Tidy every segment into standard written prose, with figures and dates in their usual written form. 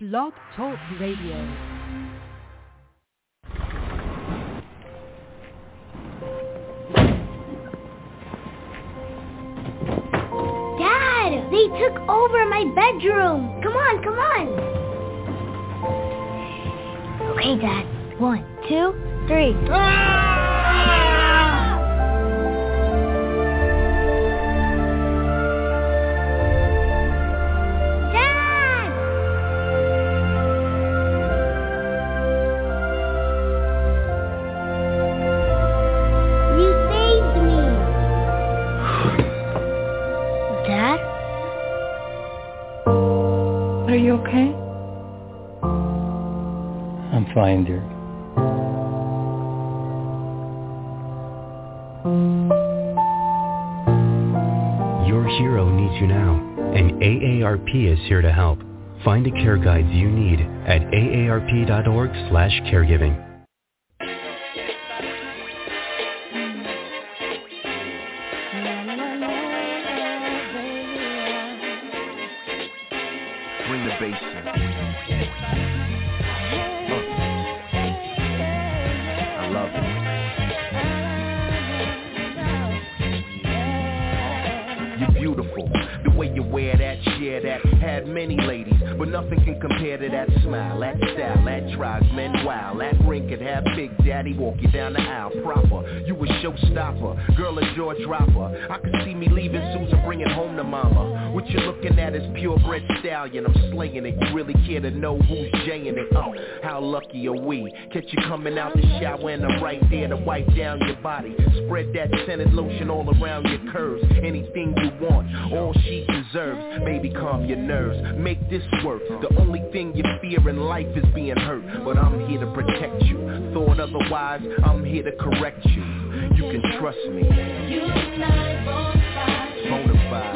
Blog Talk Radio. Dad, they took over my bedroom. Come on, come on. Okay, Dad. 1, 2, 3. Are you okay? I'm fine, dear. Your hero needs you now, and AARP is here to help. Find the care guides you need at aarp.org/caregiving. Bring the bass in. I love it. You're beautiful. The way you wear that, share that, had many ladies, but nothing can compare to that smile, that style, that drives men wild. That ring could have Big Daddy walk you down the aisle proper. You a showstopper, girl a jaw dropper. I could see me leaving Susan, bringing home to mama. What you're looking at is purebred stallion. I'm slaying it. You really care to know who's jaying it? Oh, how lucky are we? Catch you coming out the shower and I'm right there to wipe down your body. Spread that scented lotion all around your curves. Anything you want, all she deserves. Baby, calm your nerves. Make this work. The only thing you fear in life is being hurt, but I'm here to protect you. Thought otherwise, I'm here to correct you. You can trust me. You and I bona fide.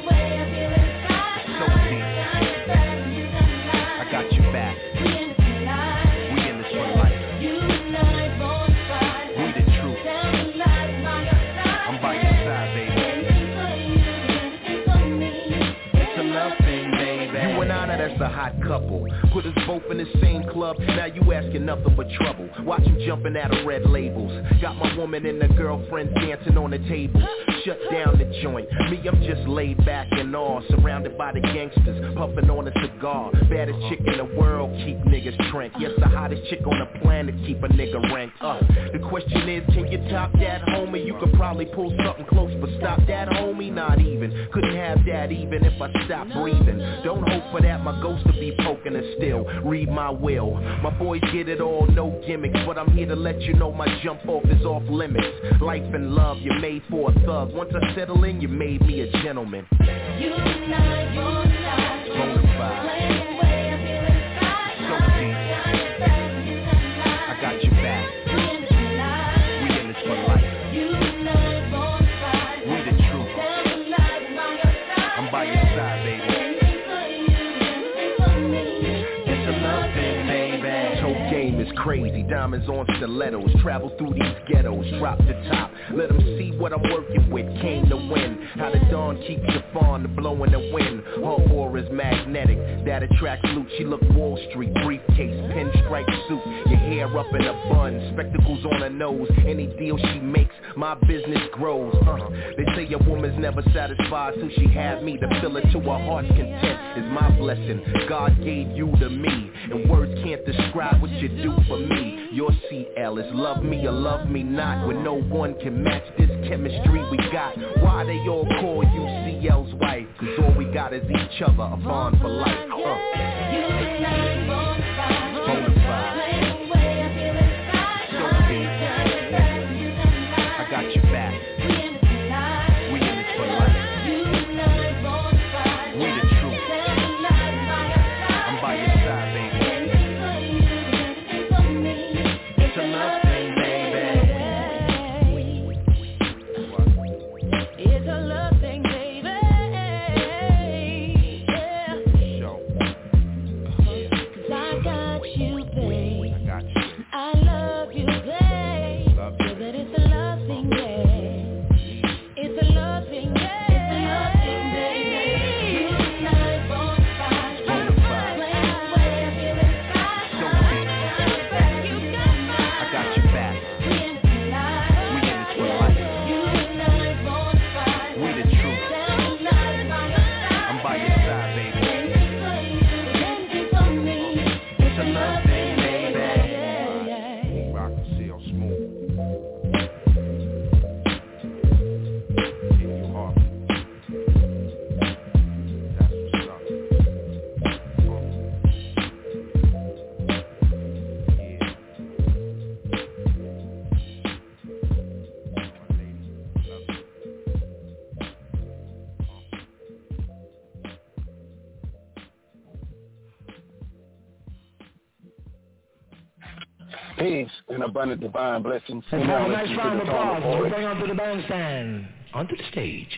So deep. I got your back. We in this for life. We the truth. I'm by your side, baby. It's a love thing, baby. You and I, that's a hot couple. Put us both in the same club. Now you asking nothing but trouble. Watch him jumping out of red labels. Got my woman and the girlfriend dancing on the tables. Shut down the joint. Me, I'm just laid back and all, surrounded by the gangsters, puffing on a cigar. Baddest chick in the world, keep niggas trank. Yes, the hottest chick on the planet, keep a nigga ranked up. The question is, can you top that, homie? You could probably pull something close, but stop that, homie? Not even. Couldn't have that even if I stopped breathing. Don't hope for that, my ghost will be poking and still. Read my will. My boys get it all, no gimmicks, but I'm here to let you know my jump off is off limits. Life and love, you're made for a thug. Once I settle in, you made me a gentleman. You and I bona fide. So deep. I got your back. We in this for life. We the truth. I'm by your side, baby. It's a love thing, baby. Toe game is crazy. Diamonds on stilettos. Travel through these ghettos. Drop the top. Let them see what I'm working with. Came to win. How the dawn keeps your fawn to blow in the wind. Her aura's magnetic. That attracts loot. She look Wall Street. Briefcase, pinstripe suit. Your hair up in a bun. Spectacles on her nose. Any deal she makes, my business grows. They say a woman's never satisfied till she had me. To fill it to her heart's content is my blessing. God gave you to me. And words can't describe what you do for me. Your CL is love me or love me not. When no one can match this chemistry we got. Why they all call you CL's wife? Cause all we got is each other, a bond for life. Bona fide. So deep. I got your back. We in this for life. We the truth. I'm by your side, baby. It's a love thing, baby. It's a love thing, baby. Yeah. Peace and abundant divine blessings. Let's have a nice round of applause. We bring onto the bandstand, onto the stage.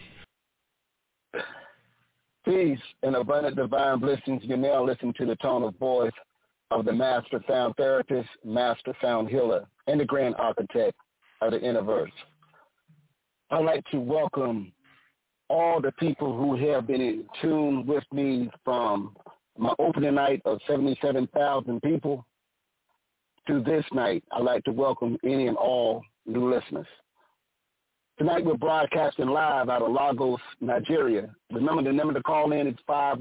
Peace and abundant divine blessings. You're now listening to the tone of voice of the master sound therapist, master sound healer, and the grand architect of the universe. I'd like to welcome all the people who have been in tune with me from my opening night of 77,000 people to this night. I'd like to welcome any and all new listeners. Tonight we're broadcasting live out of Lagos, Nigeria. Remember, the number to call in is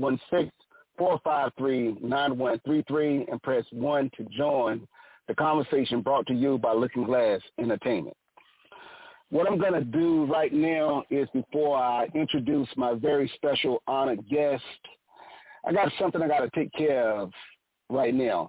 516-453-9133 and press 1 to join the conversation brought to you by Looking Glass Entertainment. What I'm going to do right now is, before I introduce my very special honored guest, I got something I got to take care of right now.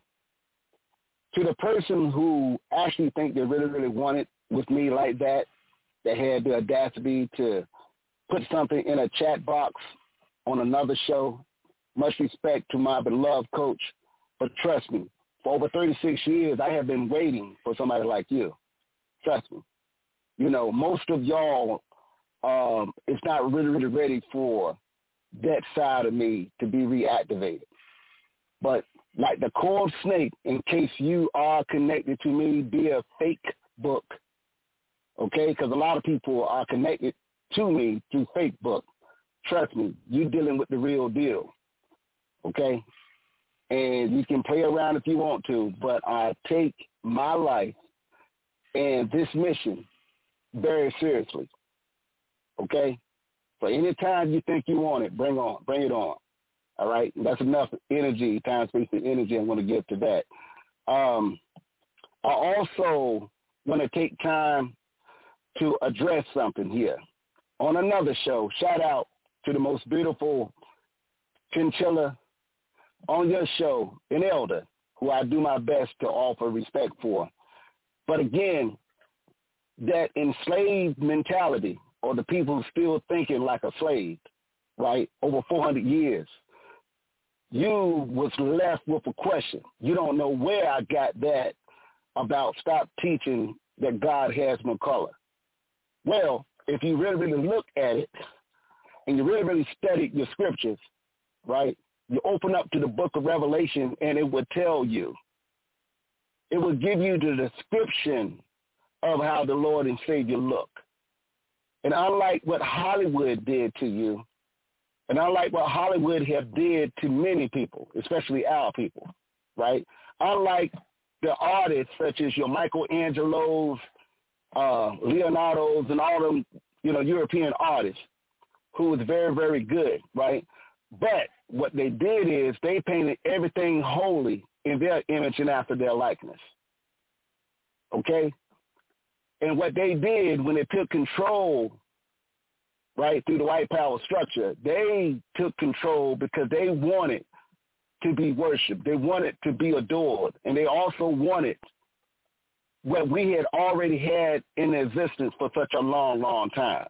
To the person who actually think they really, really want it with me like that, that had the audacity to put something in a chat box on another show, much respect to my beloved coach. But trust me, for over 36 years, I have been waiting for somebody like you. Trust me. You know, most of y'all is not really, really ready for that side of me to be reactivated. But like the coiled snake, in case you are connected to me via Facebook, okay, because a lot of people are connected to me through Facebook. Trust me, you're dealing with the real deal, okay? And you can play around if you want to, but I take my life and this mission very seriously, okay? So anytime you think you want it, bring it on, all right? That's enough energy, time, space, and energy I'm going to give to that. I also want to take time to address something here. On another show, shout out to the most beautiful chinchilla on your show, an elder, who I do my best to offer respect for. But again, that enslaved mentality, or the people still thinking like a slave, right, over 400 years, you was left with a question. You don't know where I got that about stop teaching that God has no color. Well, if you really, really look at it and you really, really study your scriptures, right, you open up to the book of Revelation and it would tell you. It would give you the description of how the Lord and Savior look. And unlike what Hollywood did to you, and unlike what Hollywood have did to many people, especially our people, right? Unlike the artists such as your Michelangelos, Leonardo's, and all them, European artists who was very, very good, right? But what they did is they painted everything holy in their image and after their likeness, okay? And what they did when they took control, right, through the white power structure, they took control because they wanted to be worshipped. They wanted to be adored. And they also wanted what we had already had in existence for such a long, long time.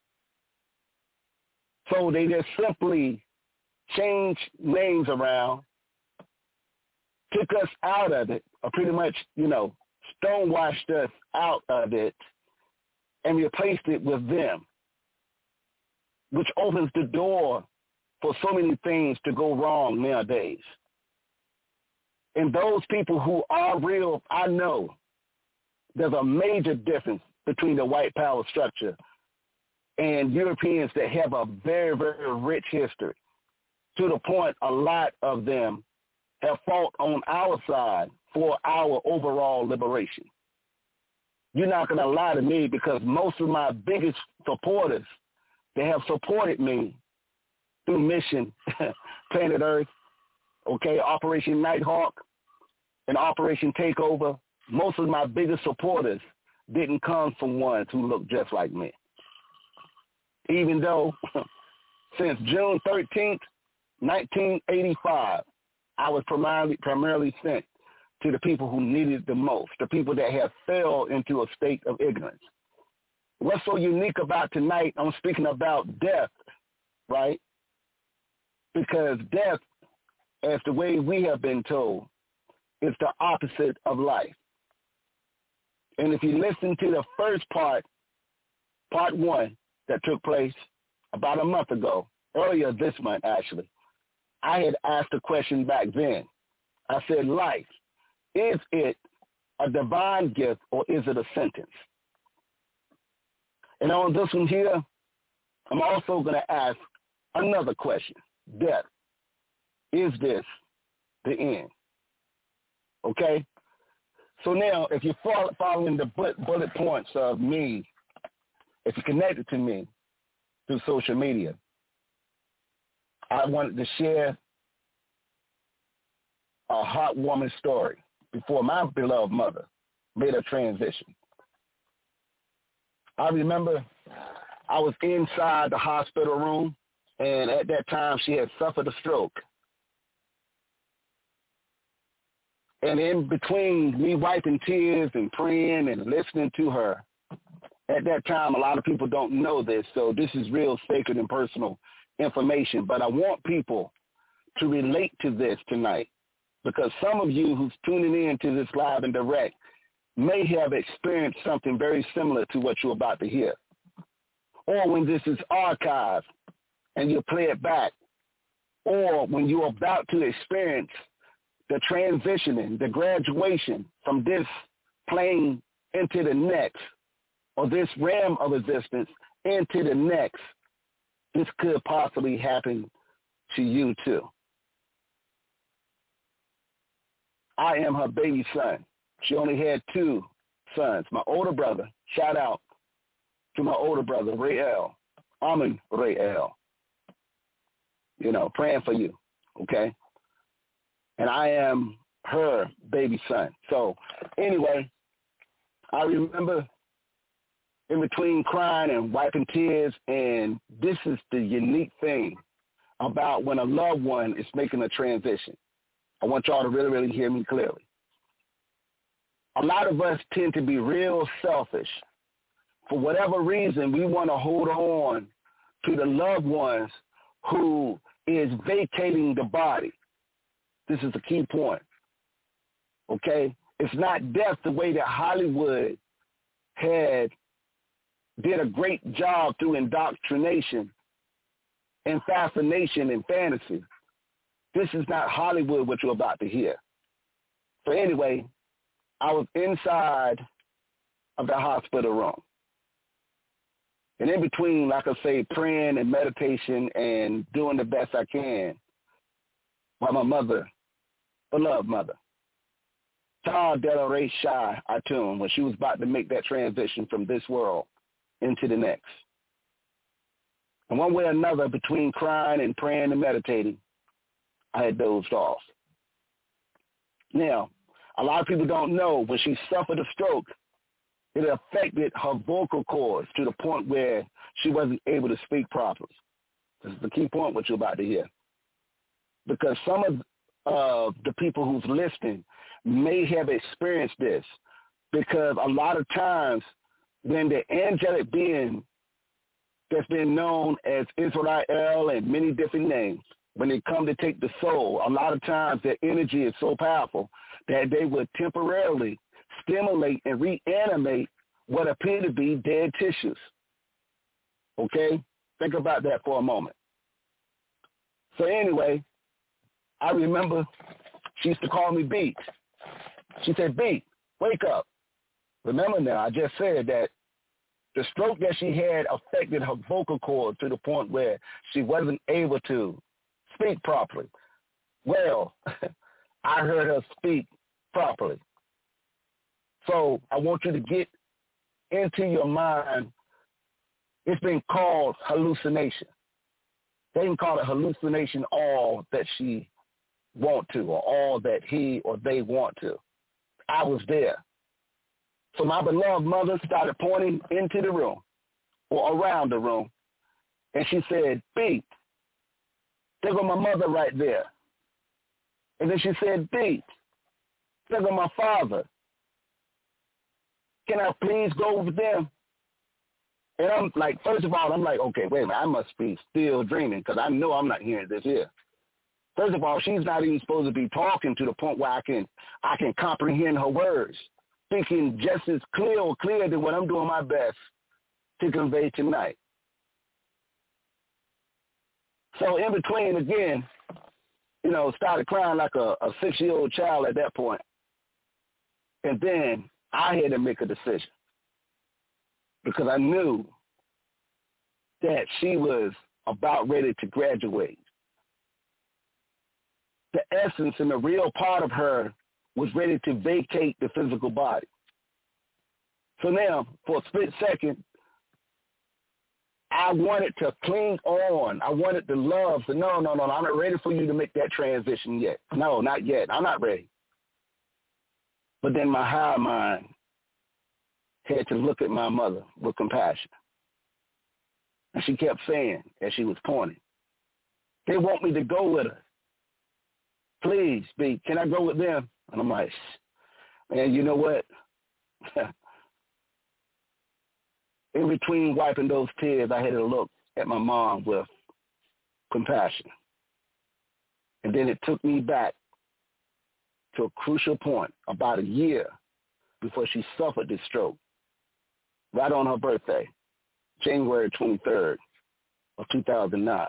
So they just simply changed names around, took us out of it, or pretty much, stonewashed us out of it, and replaced it with them, which opens the door for so many things to go wrong nowadays. And those people who are real, I know there's a major difference between the white power structure and Europeans that have a very, very rich history, to the point a lot of them have fought on our side for our overall liberation. You're not going to lie to me, because most of my biggest supporters, they have supported me through Mission Planet Earth, okay, Operation Nighthawk, and Operation Takeover. Most of my biggest supporters didn't come from ones who look just like me. Even though since June 13th, 1985, I was primarily sent to the people who needed it the most, the people that have fell into a state of ignorance. What's so unique about tonight, I'm speaking about death, right? Because death, as the way we have been told, is the opposite of life. And if you listen to the first part 1, that took place about a month ago, earlier this month actually, I had asked a question back then. I said, life, is it a divine gift or is it a sentence? And on this one here, I'm also going to ask another question. Death, is this the end? Okay? So now, if you're following the bullet points of me, if you're connected to me through social media, I wanted to share a heartwarming story before my beloved mother made a transition. I remember I was inside the hospital room, and at that time she had suffered a stroke. And in between me wiping tears and praying and listening to her, at that time, a lot of people don't know this, so this is real sacred and personal information. But I want people to relate to this tonight, because some of you who's tuning in to this live and direct may have experienced something very similar to what you're about to hear. Or when this is archived and you play it back, or when you're about to experience the transitioning, the graduation from this plane into the next, or this realm of existence into the next, this could possibly happen to you too. I am her baby son. She only had 2 sons. My older brother, shout out to my older brother, Rayel, Amin Rayel. You know, praying for you, okay? And I am her baby son. So anyway, I remember in between crying and wiping tears, and this is the unique thing about when a loved one is making a transition. I want y'all to really, really hear me clearly. A lot of us tend to be real selfish. For whatever reason, we want to hold on to the loved ones who is vacating the body. This is the key point, okay? It's not death the way that Hollywood did a great job through indoctrination and fascination and fantasy. This is not Hollywood, what you're about to hear. So anyway, I was inside of the hospital room. And in between, like I say, praying and meditation and doing the best I can, while my mother, beloved mother, Tal Della Ray Shai Atun, when she was about to make that transition from this world into the next. And one way or another, between crying and praying and meditating, I had dozed off. Now, a lot of people don't know when she suffered a stroke, it affected her vocal cords to the point where she wasn't able to speak properly. This is the key point what you're about to hear. Because some of the people who's listening may have experienced this, because a lot of times when the angelic being that's been known as Israel and many different names, when they come to take the soul, a lot of times their energy is so powerful that they would temporarily stimulate and reanimate what appear to be dead tissues. Okay? Think about that for a moment. So anyway, I remember she used to call me Beat. She said, Beat, wake up. Remember now, I just said that the stroke that she had affected her vocal cords to the point where she wasn't able to speak properly. Well, I heard her speak properly. So I want you to get into your mind, it's been called hallucination. They can call it hallucination all that she want to, or all that he or they want to. I was there. So my beloved mother started pointing into the room or around the room, and she said, Beat, there go my mother right there. And then she said, Beat, there go my father. Can I please go with them? And I'm like, first of all, I'm like, okay, wait a minute, I must be still dreaming because I know I'm not hearing this here. First of all, she's not even supposed to be talking to the point where I can comprehend her words. speaking just as clear than what I'm doing my best to convey tonight. So in between, again, started crying like a 6-year-old child at that point. And then I had to make a decision because I knew that she was about ready to graduate. The essence and the real part of her was ready to vacate the physical body. So now, for a split second, I wanted to cling on. I wanted to love. So no, I'm not ready for you to make that transition yet. No, not yet. I'm not ready. But then my higher mind had to look at my mother with compassion. And she kept saying, as she was pointing, they want me to go with her. Please, B, can I go with them? And I'm like, man, you know what? In between wiping those tears, I had to look at my mom with compassion. And then it took me back to a crucial point about a year before she suffered this stroke, right on her birthday, January 23rd of 2009.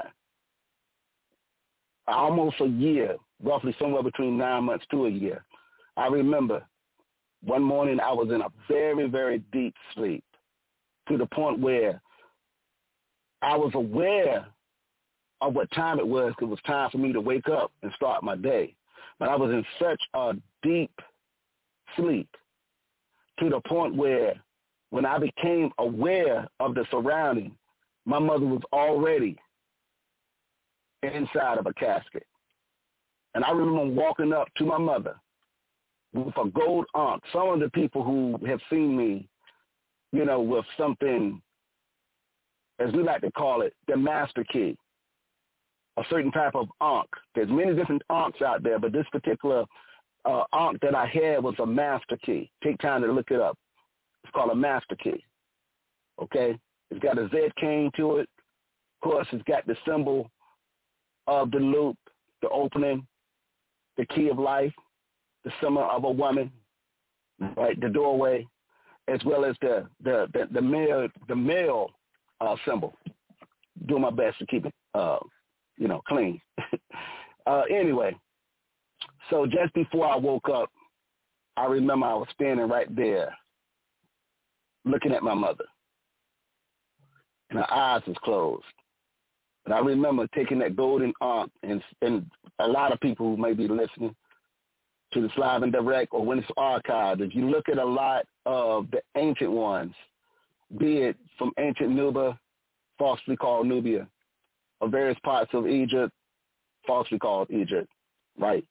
Almost a year, roughly somewhere between 9 months to a year. I remember one morning I was in a very, very deep sleep to the point where I was aware of what time it was. It was time for me to wake up and start my day. But I was in such a deep sleep to the point where when I became aware of the surrounding, my mother was already inside of a casket. And I remember walking up to my mother with a gold ankh. Some of the people who have seen me, with something, as we like to call it, the master key, a certain type of ankh. There's many different ankhs out there, but this particular ankh that I had was a master key. Take time to look it up. It's called a master key, okay? It's got a Z cane to it. Of course, it's got the symbol of the loop, the opening, the key of life, the symbol of a woman, right? The doorway, as well as the male symbol. Doing my best to keep it, clean. Anyway, so just before I woke up, I remember I was standing right there, looking at my mother, and her eyes was closed. And I remember taking that golden ankh, and a lot of people who may be listening to the Live and Direct or when it's archived, if you look at a lot of the ancient ones, be it from ancient Nuba, falsely called Nubia, or various parts of Egypt, falsely called Egypt, right?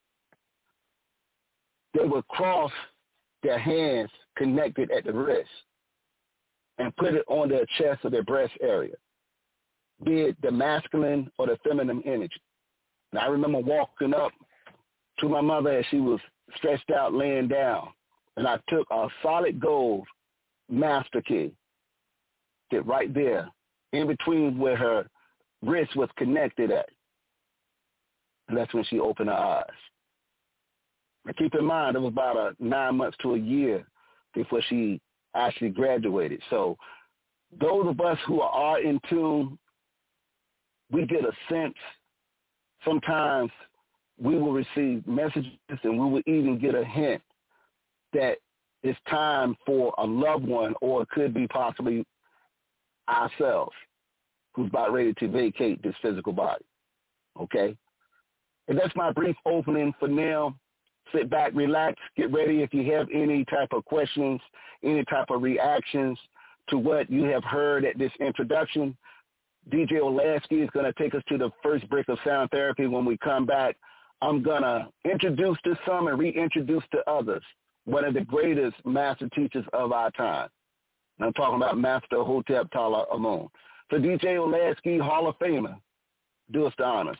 They would cross their hands connected at the wrist and put it on their chest or their breast area, be it the masculine or the feminine energy. And I remember walking up to my mother as she was stretched out, laying down, and I took a solid gold master key that right there in between where her wrist was connected at. And that's when she opened her eyes. And keep in mind, it was about 9 months to a year before she actually graduated. So those of us who are in tune, we get a sense. Sometimes we will receive messages and we will even get a hint that it's time for a loved one, or it could be possibly ourselves, who's about ready to vacate this physical body, okay? And that's my brief opening for now. Sit back, relax, get ready if you have any type of questions, any type of reactions to what you have heard at this introduction. DJ Olasky is going to take us to the first break of sound therapy. When we come back, I'm going to introduce to some and reintroduce to others one of the greatest master teachers of our time. And I'm talking about Master Hotep Tala Amun. So DJ Olasky, Hall of Famer, do us the honors.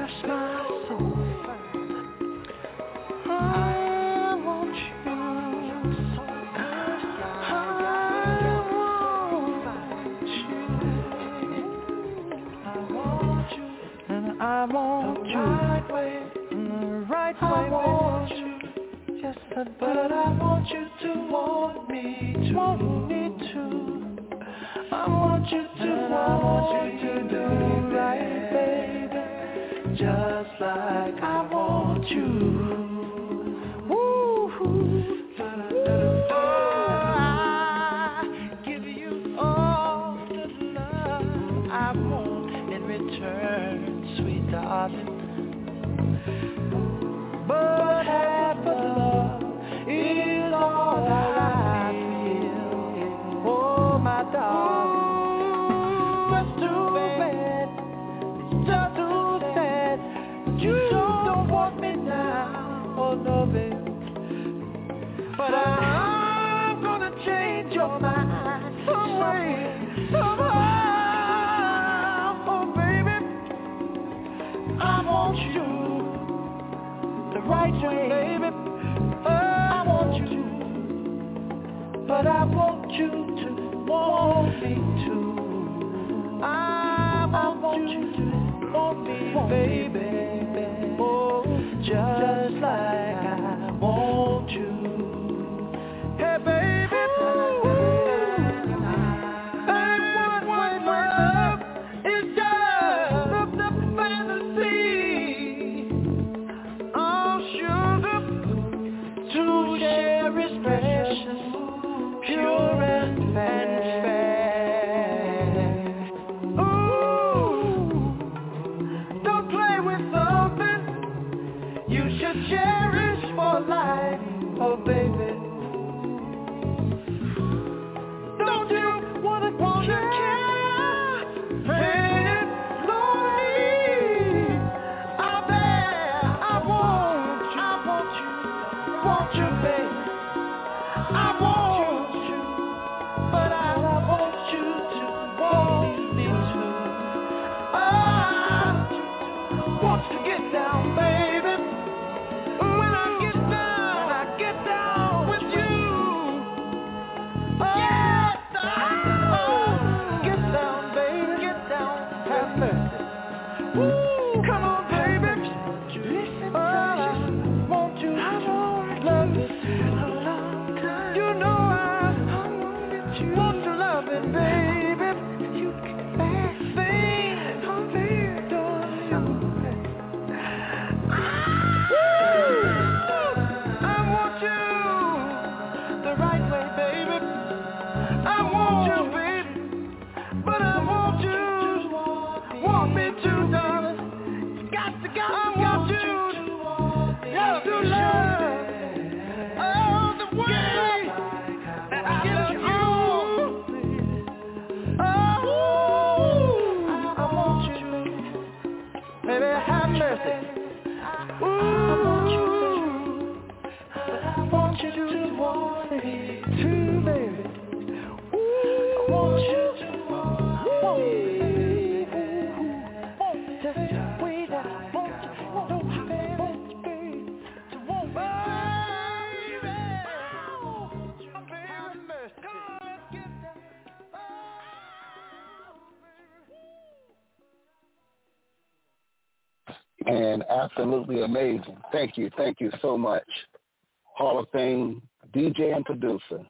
And absolutely amazing. Thank you so much. Hall of Fame DJ and producer,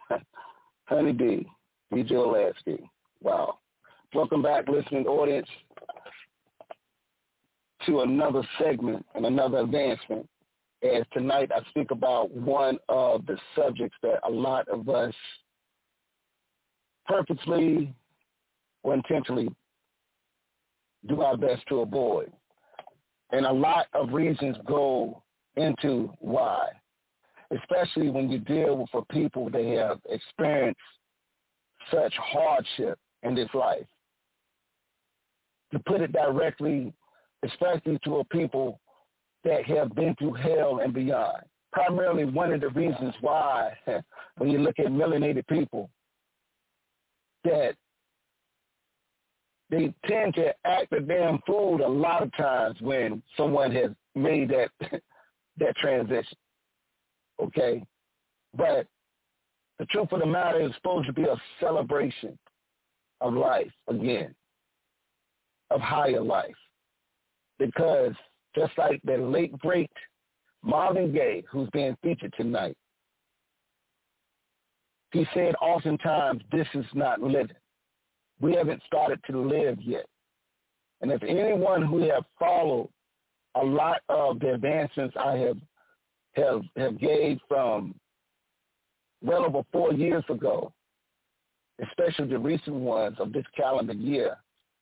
Honey D, DJ Olasky. Wow. Welcome back, listening audience, to another segment and another advancement. As tonight I speak about one of the subjects that a lot of us purposely or intentionally do our best to avoid. And a lot of reasons go into why, especially when you deal with a people that have experienced such hardship in this life. To put it directly, especially to a people that have been through hell and beyond. Primarily one of the reasons why, when you look at melanated people, that they tend to act a damn fool a lot of times when someone has made that that transition. Okay? But the truth of the matter is supposed to be a celebration of life again, of higher life. Because just like the late, great Marvin Gaye, who's being featured tonight, he said oftentimes, this is not living. We haven't started to live yet. And if anyone who have followed a lot of the advancements I have gave from well over 4 years ago, especially the recent ones of this calendar year,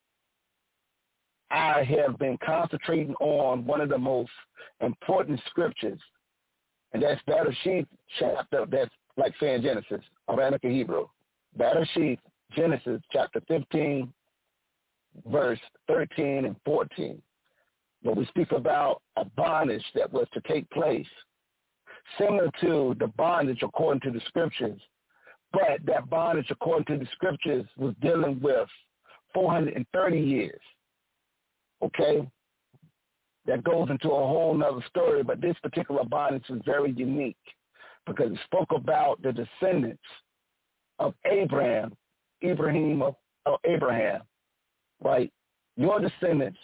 I have been concentrating on one of the most important scriptures, and that's Bereshith chapter, that's like saying Genesis, Aramaic and Hebrew. Bereshith, Genesis chapter 15, verse 13 and 14, where we speak about a bondage that was to take place, similar to the bondage according to the scriptures, but that bondage according to the scriptures was dealing with 430 years. Okay? That goes into a whole nother story, but this particular bondage is very unique because it spoke about the descendants of Abraham, right? Your descendants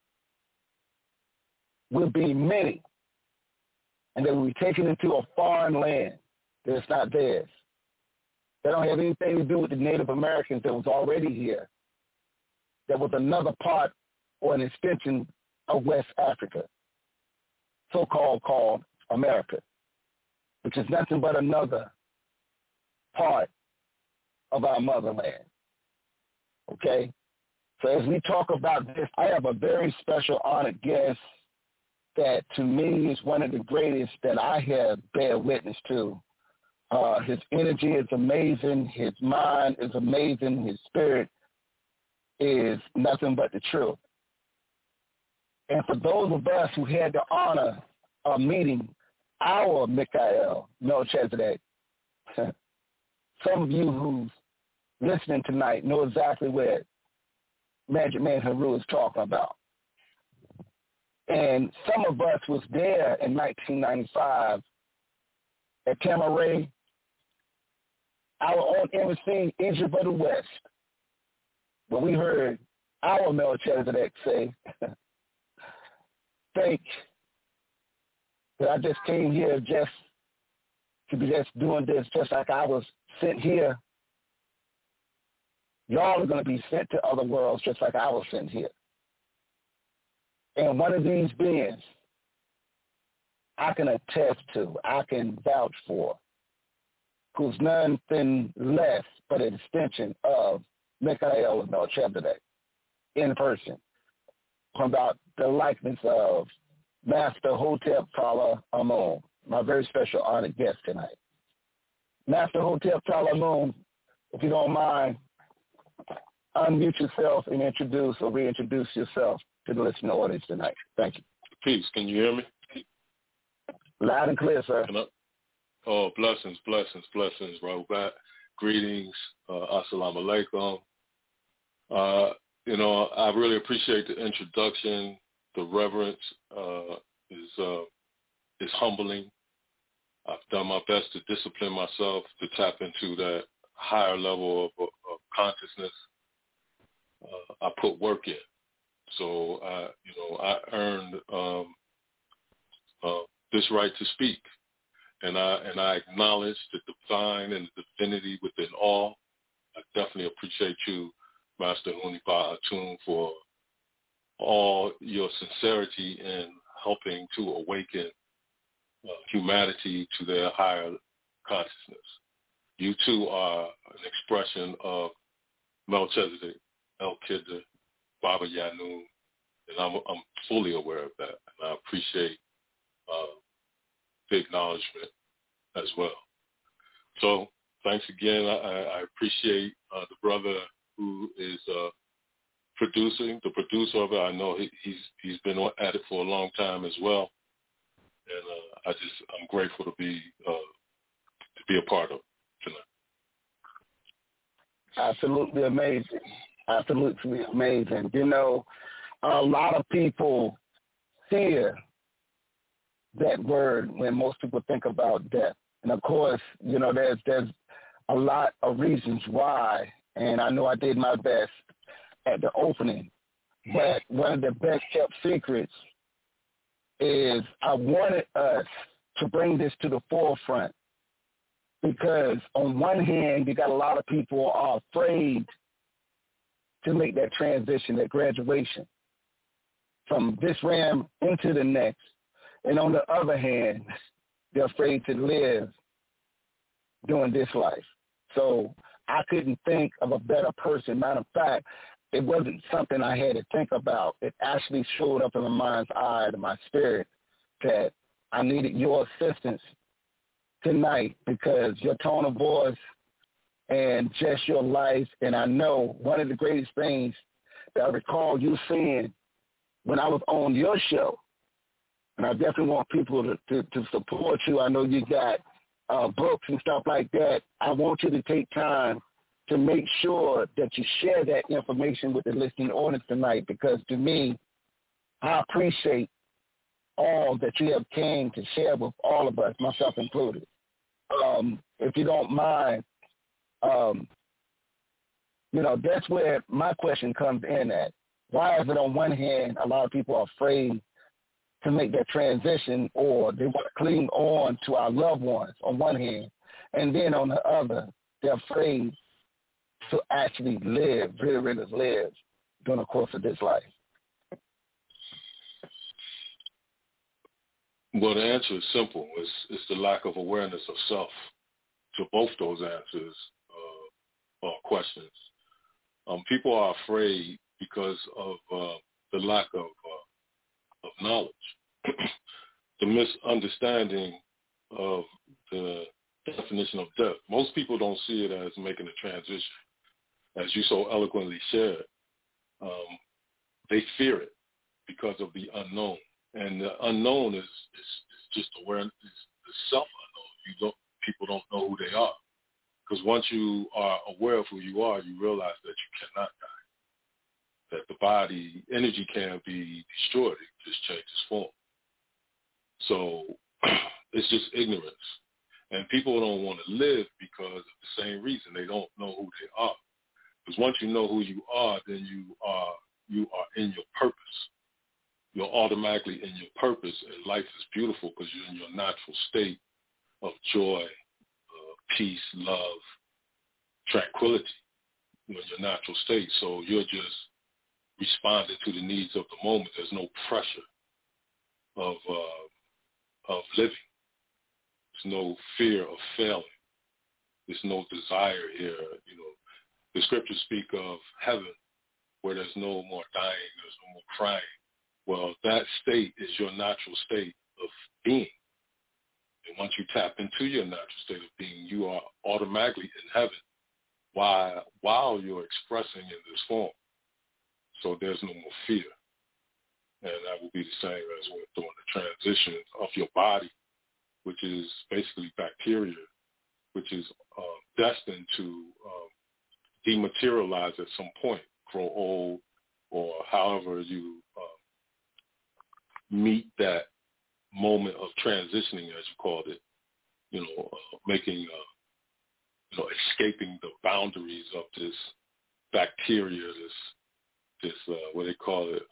will be many, and they will be taken into a foreign land that's not theirs. They don't have anything to do with the Native Americans that was already here. That was another part or an extension of West Africa, so-called called America, which is nothing but another part of our motherland. Okay? So as we talk about this, I have a very special honored guest that to me is one of the greatest that I have bear witness to. His energy is amazing. His mind is amazing. His spirit is nothing but the truth. And for those of us who had the honor of meeting our Mikhail Melchizedek, some of you who's listening tonight know exactly what Magic Man Heru is talking about. And some of us was there in 1995 at Tamaray, our own embassy, Egypt of the West, when we heard our Melchizedek say, think that I just came here just to be just doing this just like I was sent here. Y'all are going to be sent to other worlds just like I was sent here. And one of these beings I can attest to, I can vouch for, who's nothing less but an extension of Mikhail Melchizedek in person, from about the likeness of Master Hotep Tala Amun, my very special honored guest tonight. Master Hotep Tala Amun, if you don't mind, unmute yourself and introduce or reintroduce yourself to the listening audience tonight. Thank you. Peace. Can you hear me? Loud and clear, sir. Oh, blessings, Rahubat. Greetings. Assalamu alaikum. I really appreciate the introduction. The reverence is humbling. I've done my best to discipline myself to tap into that higher level of consciousness. I put work in. So, I earned this right to speak. And I acknowledge the divine and the divinity within all. I definitely appreciate you, Master Hunifa Atun, for all your sincerity in helping to awaken humanity to their higher consciousness. You too are an expression of Melchizedek, El-Kidder, Baba Yanun, and I'm fully aware of that, and I appreciate the acknowledgement as well. So thanks again. I appreciate the brother who is the producer of it. I know he's been at it for a long time as well, and I'm grateful to be a part of it tonight. Absolutely amazing. Absolutely amazing. You know, a lot of people fear that word when most people think about death. And of course, you know, there's a lot of reasons why, and I know I did my best at the opening, but one of the best kept secrets is I wanted us to bring this to the forefront because on one hand, you got a lot of people are afraid to make that transition, that graduation from this realm into the next. And on the other hand, they're afraid to live during this life. So I couldn't think of a better person. Matter of fact, it wasn't something I had to think about. It actually showed up in my mind's eye, to my spirit, that I needed your assistance tonight because your tone of voice and just your life. And I know one of the greatest things that I recall you saying when I was on your show, and I definitely want people to support you. I know you got books and stuff like that. I want you to take time to make sure that you share that information with the listening audience tonight because to me, I appreciate all that you have came to share with all of us, myself included. If you don't mind, you know, that's where my question comes in at. Why is it on one hand a lot of people are afraid to make that transition or they want to cling on to our loved ones on one hand, and then on the other, they're afraid to actually live, really live during the course of this life? Well, the answer is simple. It's the lack of awareness of self to both those answers or questions. People are afraid because of the lack of knowledge, the misunderstanding of the definition of death. Most people don't see it as making a transition. As you so eloquently shared, they fear it because of the unknown. And the unknown is just awareness, is the self-unknown. People don't know who they are. Because once you are aware of who you are, you realize that you cannot die, that the body, energy can be destroyed. It just changes form. So it's just ignorance. And people don't want to live because of the same reason. They don't know who they are. Because once you know who you are, then you are in your purpose. You're automatically in your purpose, and life is beautiful because you're in your natural state of joy, peace, love, tranquility. You're in your natural state. So you're just responding to the needs of the moment. There's no pressure of living. There's no fear of failing. There's no desire here. You know, the scriptures speak of heaven where there's no more dying, there's no more crying. Well, that state is your natural state of being. And once you tap into your natural state of being, you are automatically in heaven while you're expressing in this form. So there's no more fear. And that will be the same as when during the transition of your body, which is basically bacteria, which is destined to dematerialize at some point, grow old, or however you meet that moment of transitioning, as you called it, making, escaping the boundaries of this bacteria, this what they call it,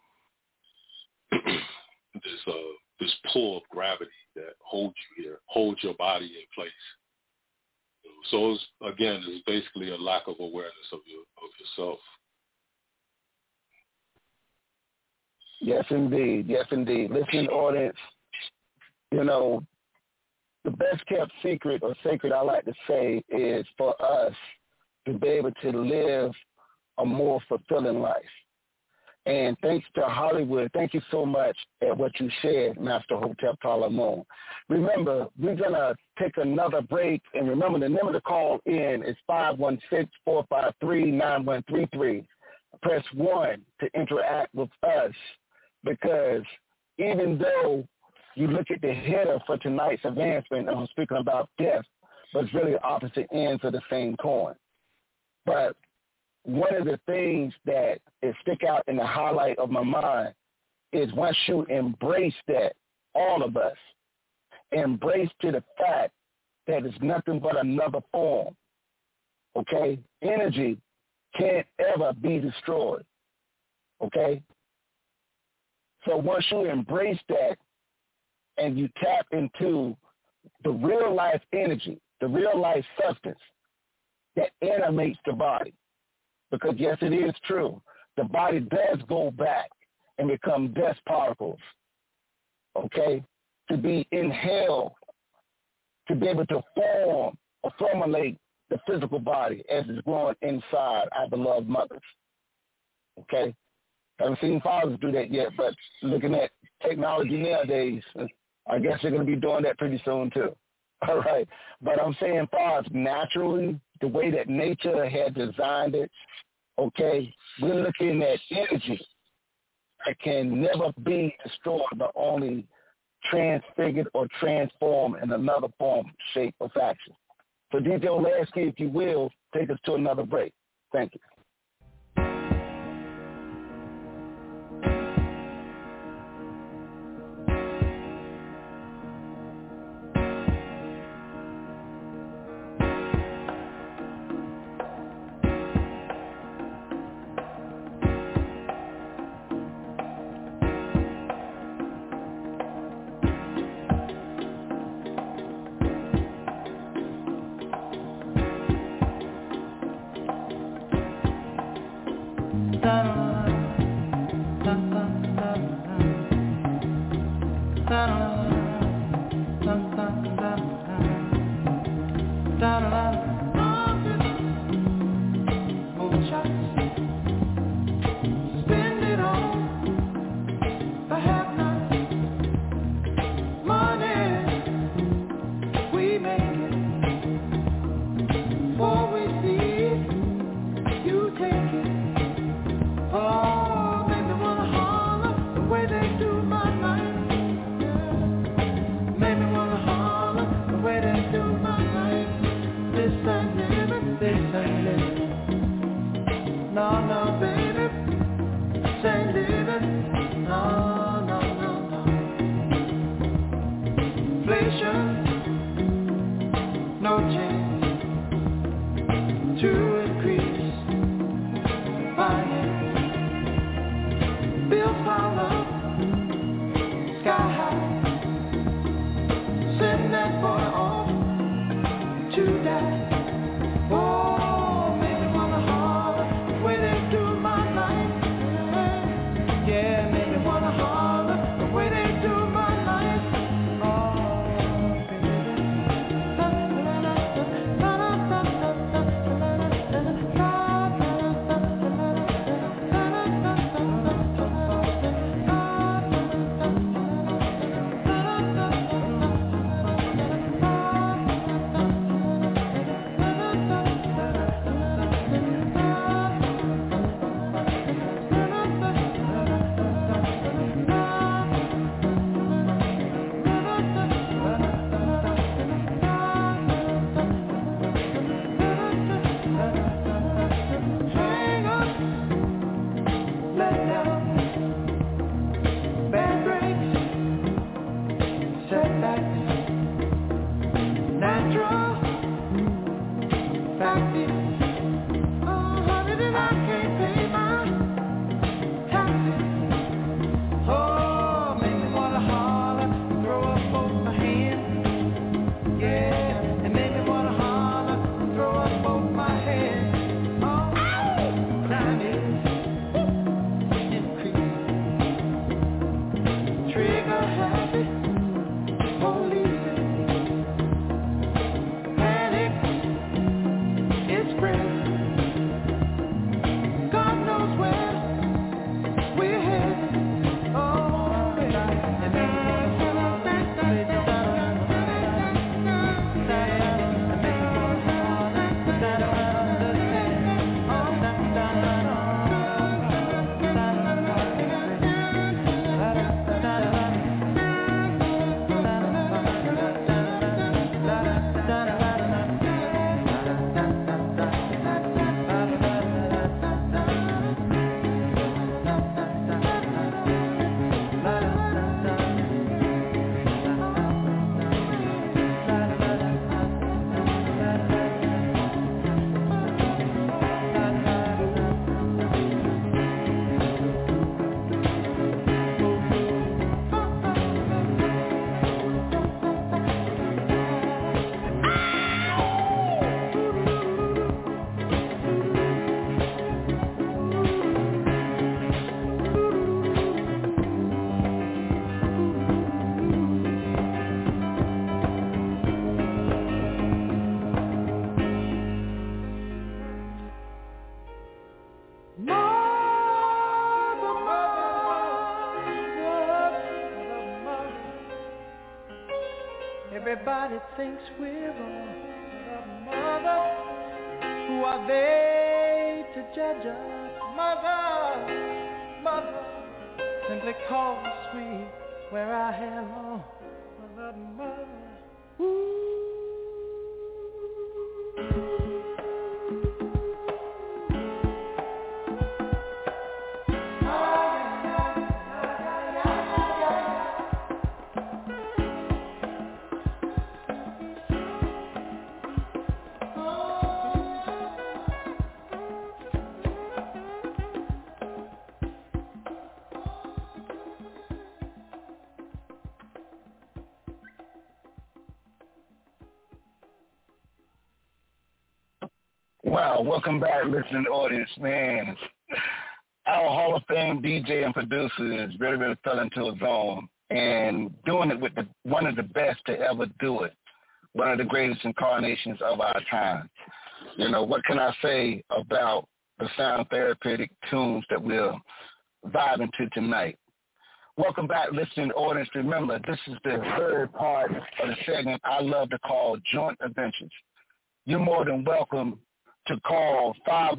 this pull of gravity that holds you here, holds your body in place. So it's basically a lack of awareness of yourself. Yes, indeed. Yes, indeed. Listening audience, the best kept secret or sacred, I like to say, is for us to be able to live a more fulfilling life. And thanks to Hollywood, thank you so much at what you shared, Master Hotep Talamoon. Remember, we're going to take another break. And remember, the number to call in is 516-453-9133. Press 1 to interact with us, because even though you look at the header for tonight's advancement, and I'm speaking about death, but it's really opposite ends of the same coin. But one of the things that is stick out in the highlight of my mind is once you embrace that, all of us, embrace to the fact that it's nothing but another form, okay? Energy can't ever be destroyed, okay? So once you embrace that and you tap into the real life energy, the real life substance that animates the body, because yes, it is true, the body does go back and become dust particles, okay, to be inhaled, to be able to form or formulate the physical body as it's growing inside our beloved mothers, okay? Haven't seen fathers do that yet, but looking at technology nowadays, I guess they're going to be doing that pretty soon too. All right. But I'm saying fathers, naturally, the way that nature had designed it, okay, we're looking at energy that can never be destroyed but only transfigured or transformed in another form, shape, or fashion. So DJ Olaski, if you will, take us to another break. Thank you. Everybody thinks we're wrong, but mother, who are they to judge us? Mother, simply cause we wear our hair long. Mother, ooh. Wow, welcome back, listening audience, man. Our Hall of Fame DJ and producer is really fell into a zone and doing it with one of the best to ever do it, one of the greatest incarnations of our time. You know, what can I say about the sound therapeutic tunes that we're vibing to tonight? Welcome back, listening audience. Remember, this is the third part of the segment I love to call Joint Adventures. You're more than welcome to call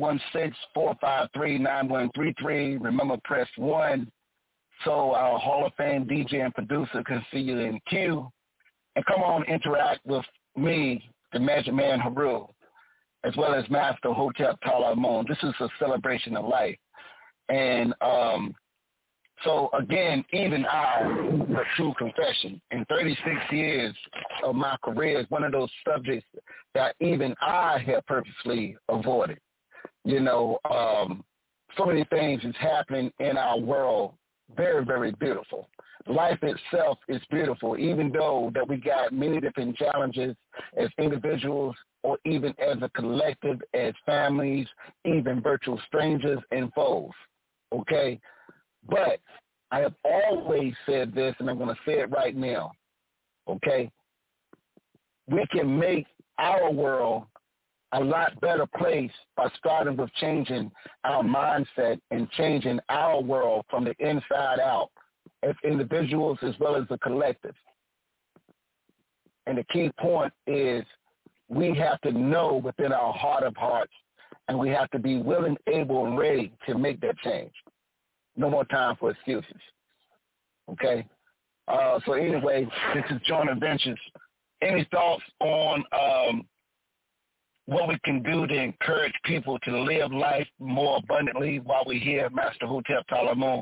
516-453-9133. Remember, press 1 so our Hall of Fame DJ and producer can see you in queue. And come on, interact with me, the Magic Man Haru, as well as Master Hotep Talamon. This is a celebration of life. And so, again, even I, a true confession, in 36 years of my career is one of those subjects that even I have purposely avoided. You know, so many things is happening in our world, very beautiful. Life itself is beautiful, even though that we got many different challenges as individuals or even as a collective, as families, even virtual strangers and foes, okay? But I have always said this, and I'm going to say it right now, okay? We can make our world a lot better place by starting with changing our mindset and changing our world from the inside out as individuals as well as the collective. And the key point is we have to know within our heart of hearts, and we have to be willing, able, and ready to make that change. No more time for excuses. Okay? So anyway, this is Joint Adventures. Any thoughts on what we can do to encourage people to live life more abundantly while we're here, Master Hotep Talamon?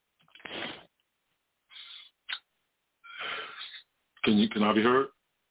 Can I be heard?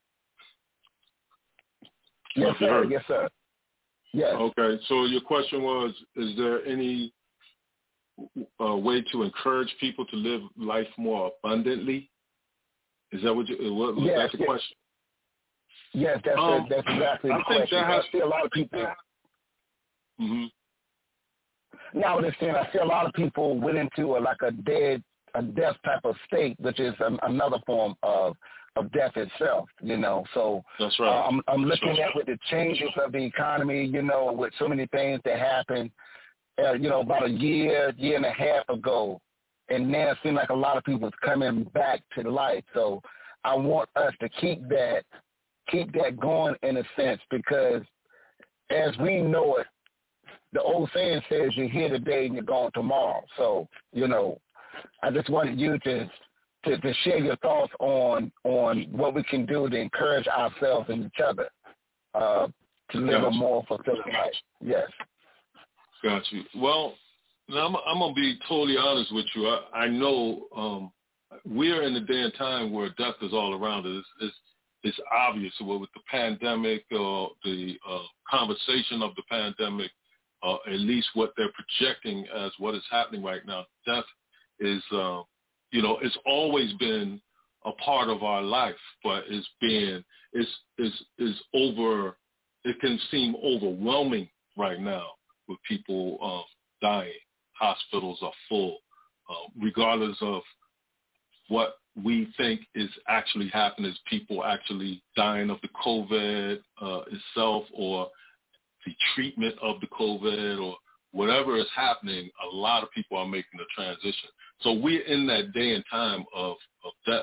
Yes, sir. Yes, sir. Yes. Okay. So your question was, is there any way to encourage people to live life more abundantly? Is that what that's the question? Yes, that's exactly the question. I see a lot of people. Mm-hmm. Now, I see a lot of people went into a death type of state, which is another form of death itself, you know. So that's right. I'm looking at with the changes of the economy, you know, with so many things that happened, you know, about a year and a half ago, and now it seems like a lot of people is coming back to life. So I want us to keep that going in a sense, because as we know it, the old saying says you're here today and you're gone tomorrow. So, you know, I just wanted you to share your thoughts on what we can do to encourage ourselves and each other to live a more fulfilling life. Yes. Got you. Well, now I'm going to be totally honest with you. I know we're in a day and time where death is all around us. It's obvious. Well, with the pandemic or the conversation of the pandemic, at least what they're projecting as what is happening right now, death is, you know, it's always been a part of our life, but it can seem overwhelming right now with people dying. Hospitals are full, regardless of what we think is actually happening, is people actually dying of the COVID itself, or the treatment of the COVID, or whatever is happening. A lot of people are making the transition. So we're in that day and time of death.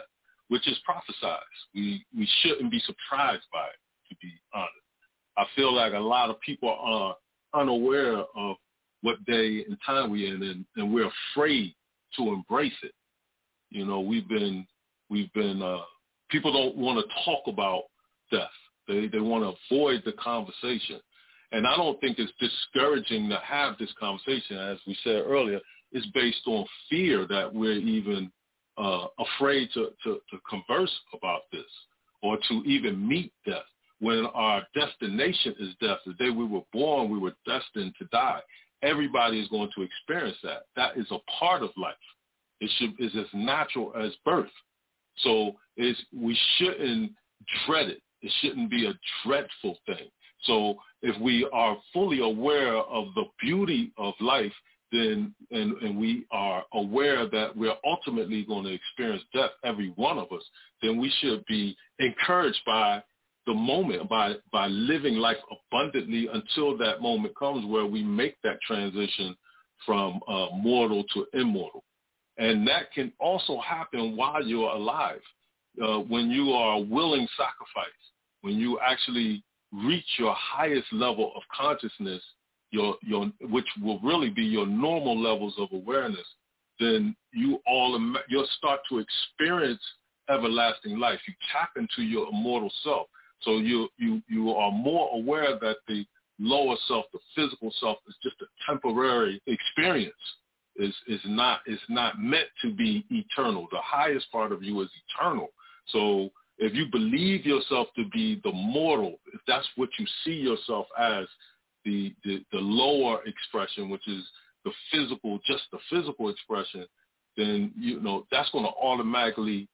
which is prophesied. We shouldn't be surprised by it, to be honest. I feel like a lot of people are unaware of what day and time we're in, and we're afraid to embrace it. You know, we've been people don't want to talk about death. They want to avoid the conversation. And I don't think it's discouraging to have this conversation. As we said earlier, it's based on fear that we're even afraid to converse about this or to even meet death. When our destination is death, the day we were born, we were destined to die. Everybody is going to experience that. That is a part of life. It's as natural as birth. So we shouldn't dread it. It shouldn't be a dreadful thing. So if we are fully aware of the beauty of life, then and we are aware that we're ultimately going to experience death, every one of us, then we should be encouraged by the moment, by living life abundantly until that moment comes where we make that transition from mortal to immortal. And that can also happen while you're alive, when you are a willing sacrifice, when you actually reach your highest level of consciousness, which will really be your normal levels of awareness, then you'll start to experience everlasting life. You tap into your immortal self. So you are more aware that the lower self, the physical self, is just a temporary experience. Is not meant to be eternal. The highest part of you is eternal. So if you believe yourself to be the mortal, if that's what you see yourself as, the lower expression, which is the physical, just the physical expression, then that's going to automatically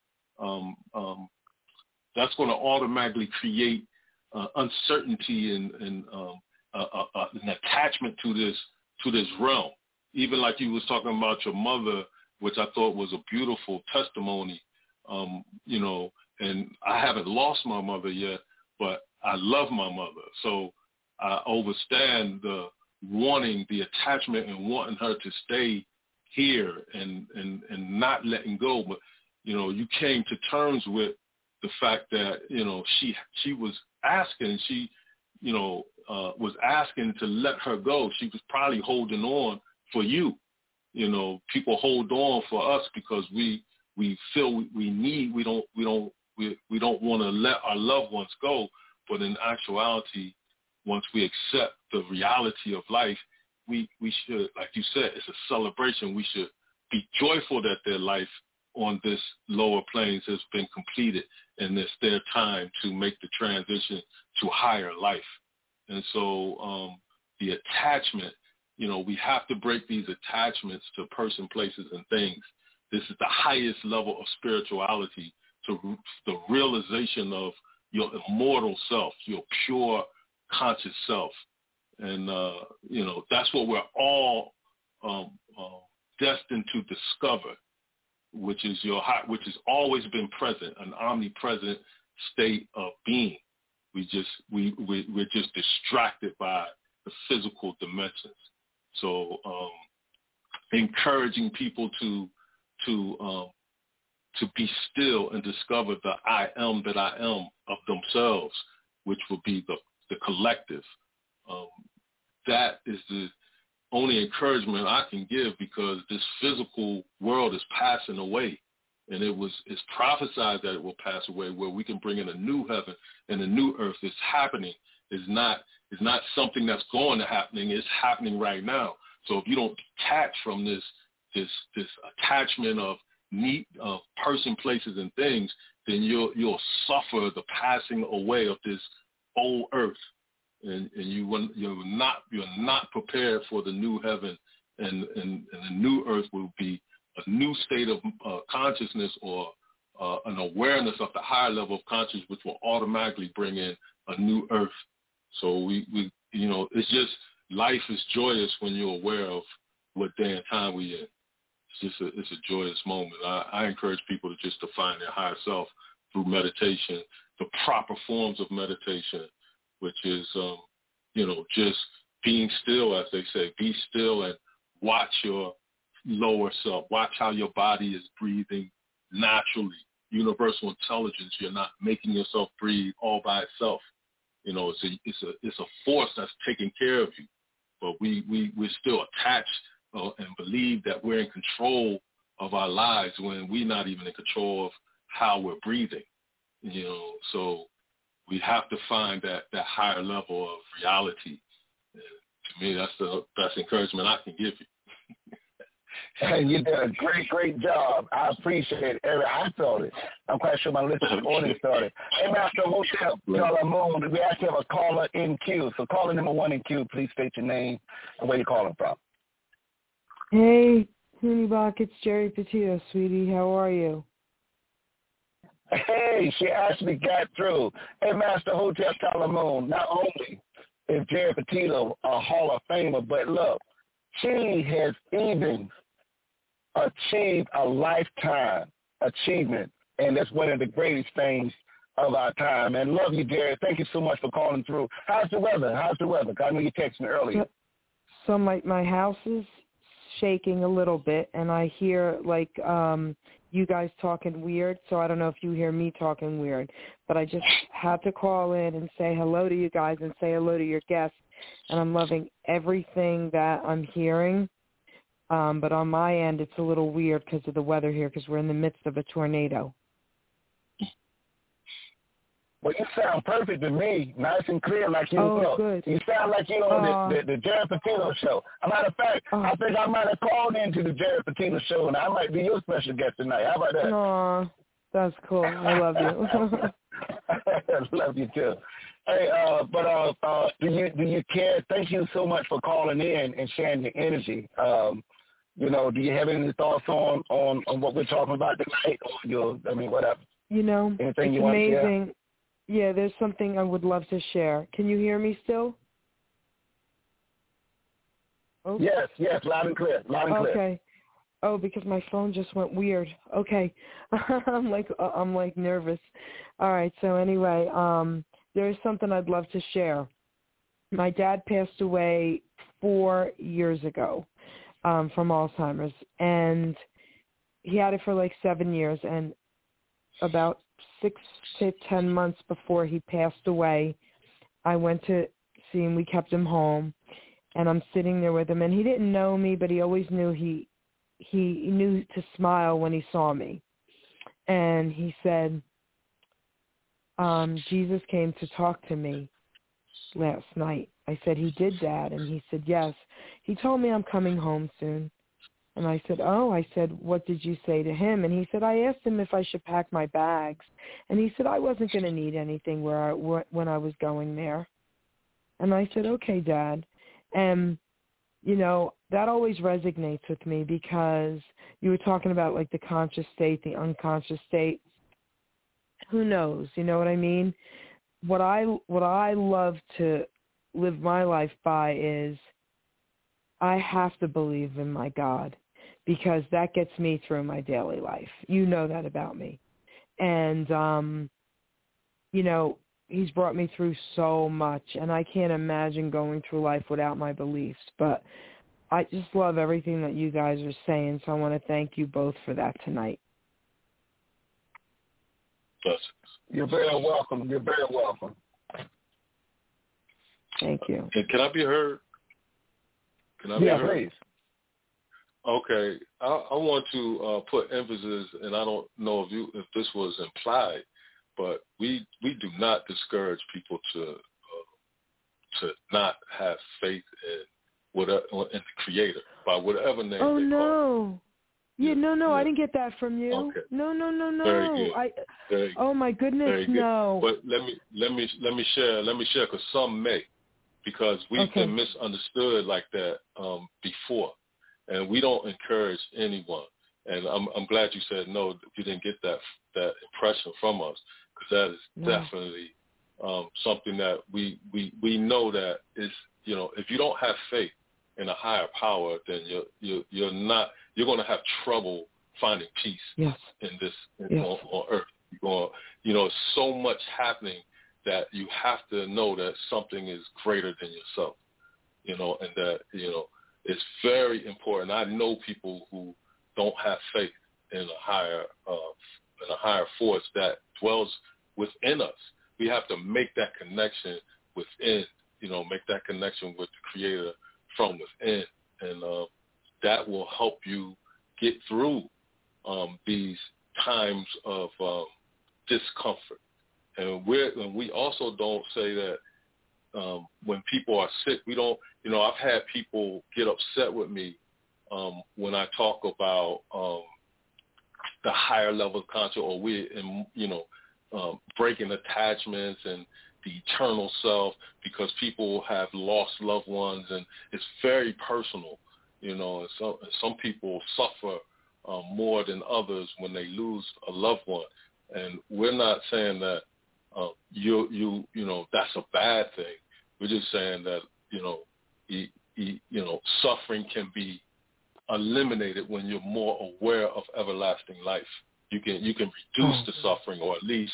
create uncertainty and an attachment to this realm. Even like you was talking about your mother, which I thought was a beautiful testimony, and I haven't lost my mother yet, but I love my mother. So I understand the attachment and wanting her to stay here and not letting go. But, you came to terms with the fact that, she was asking, was asking to let her go. She was probably holding on for you. People hold on for us because we feel we don't want to let our loved ones go. But in actuality, once we accept the reality of life, we should, like you said, it's a celebration. We should be joyful that their life on this lower planes has been completed, and it's their time to make the transition to higher life. And so the attachment, we have to break these attachments to person, places, and things. This is the highest level of spirituality, to the realization of your immortal self, your pure conscious self. And, that's what we're all destined to discover, which is which has always been present, an omnipresent state of being. We're just distracted by the physical dimensions. So encouraging people to be still and discover the I am that I am of themselves, which will be the collective. That is the only encouragement I can give, because this physical world is passing away, and it's prophesied that it will pass away, where we can bring in a new heaven and a new earth. It's happening. It's not something that's going to happening. It's happening right now. So if you don't detach from this attachment of person, places, and things, then you'll suffer the passing away of this old earth, and you're not prepared for the new heaven, and the new earth will be a new state of consciousness, or an awareness of the higher level of consciousness, which will automatically bring in a new earth. So we it's just, life is joyous when you're aware of what day and time we in. It's a joyous moment. I encourage people to find their higher self through meditation, the proper forms of meditation, which is, just being still, as they say. Be still and watch your lower self. Watch how your body is breathing naturally. universal intelligence. You're not making yourself breathe all by itself. You know, it's a force that's taking care of you. But we're still attached and believe that we're in control of our lives when we're not even in control of how we're breathing. You know, so we have to find that higher level of reality. And to me, that's the best encouragement I can give you. And you did a great job. I appreciate it. I felt it. I'm quite sure my listeners already started. Hey, Master Hotel, Moon, we actually have a caller in queue. So caller number 1 in queue, please state your name and where you're calling from. Hey, Hoonibach, it's Jerry Petito, sweetie. How are you? Hey, she actually got through. Hey, Master Hotel Moon, not only is Jerry Petito a Hall of Famer, but look, she has even achieved a lifetime achievement, and that's one of the greatest things of our time. And love you, Jerry. Thank you so much for calling through. How's the weather? I know you texted me earlier. So my house is shaking a little bit, and I hear like you guys talking weird, so I don't know if you hear me talking weird, but I just had to call in and say hello to you guys and say hello to your guests, and I'm loving everything that I'm hearing. But on my end, it's a little weird because of the weather here, because we're in the midst of a tornado. Well, you sound perfect to me, nice and clear like you know. Good. You sound like you're on the Jerry Petito show. As a matter of fact, I think I might have called into the Jerry Petito show, and I might be your special guest tonight. How about that? Aw, that's cool. I love you. Love you too. Hey, do you care? Thank you so much for calling in and sharing your energy. You know, do you have any thoughts on what we're talking about tonight? Or whatever. You know, anything it's you amazing. Want to share? Yeah, there's something I would love to share. Can you hear me still? Oh. Yes, loud and clear. Okay. Oh, because my phone just went weird. Okay. I'm like nervous. All right. So anyway, there's something I'd love to share. My dad passed away 4 years ago from Alzheimer's, and he had it for like 7 years, and about 6 to 10 months before he passed away, I went to see him. We kept him home, and I'm sitting there with him, and he didn't know me, but he always knew he knew to smile when he saw me. And he said, Jesus came to talk to me last night. I said, he did, Dad? And he said, yes. He told me I'm coming home soon. And I said, oh, I said, what did you say to him? And he said, I asked him if I should pack my bags. And he said, I wasn't going to need anything when I was going there. And I said, okay, Dad. And, you know, that always resonates with me because you were talking about like the conscious state, the unconscious state. Who knows? You know what I mean? What I love to live my life by is I have to believe in my God because that gets me through my daily life. You know that about me. And, you know, he's brought me through so much, and I can't imagine going through life without my beliefs. But I just love everything that you guys are saying, so I want to thank you both for that tonight. You're very welcome. You're very welcome. Thank you. And can I be heard? Can I be heard? Please. Okay. I want to put emphasis, and I don't know if this was implied, but we do not discourage people to not have faith in the Creator by whatever name. Oh they no. call it. Yeah, no, I didn't get that from you. Okay. No. Very good. Very good. Oh my goodness, Very good. no. But let me share because some may, because we've been misunderstood like that before, and we don't encourage anyone. And I'm glad you said no. You didn't get that impression from us, because that is definitely something that we know that is, you know, if you don't have faith in a higher power, then you're going to have trouble finding peace in this on earth. You know, so much happening that you have to know that something is greater than yourself. You know, and that, you know, it's very important. I know people who don't have faith in a higher a higher force that dwells within us. We have to make that connection within, make that connection with the Creator from within. And that will help you get through these times of discomfort. And we also don't say that when people are sick, we don't, I've had people get upset with me when I talk about the higher level of conscious, or breaking attachments and the eternal self, because people have lost loved ones, and it's very personal, and some people suffer more than others when they lose a loved one. And we're not saying that that's a bad thing. We're just saying that suffering can be eliminated when you're more aware of everlasting life. You can reduce the suffering, or at least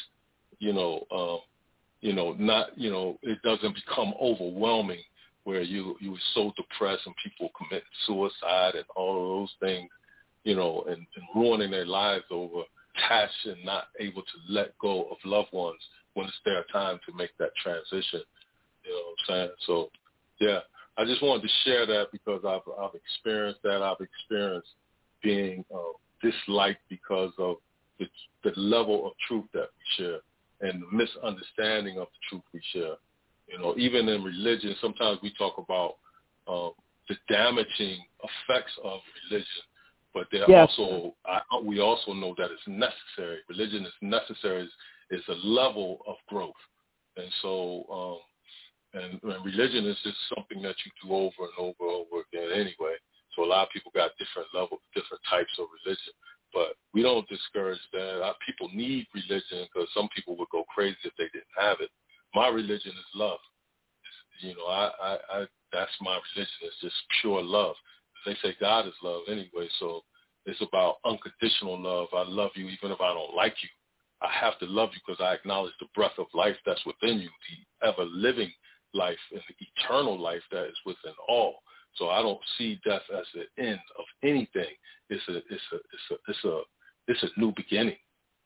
it doesn't become overwhelming where you were so depressed and people commit suicide and all of those things, and ruining their lives over attached and not able to let go of loved ones when it's their time to make that transition. You know what I'm saying? So, yeah, I just wanted to share that because I've experienced that. I've experienced being disliked because of the level of truth that we share and the misunderstanding of the truth we share. Even in religion, sometimes we talk about the damaging effects of religion, but we also know that it's necessary. Religion is necessary. It's a level of growth. And so, and religion is just something that you do over and over and over again anyway. So a lot of people got different levels, different types of religion. But we don't discourage that. People need religion because some people would go crazy if they didn't have it. My religion is love. That's my religion. It's just pure love. They say God is love anyway, so it's about unconditional love. I love you even if I don't like you. I have to love you because I acknowledge the breath of life that's within you, the ever-living life and the eternal life that is within all. So I don't see death as the end of anything. It's a new beginning.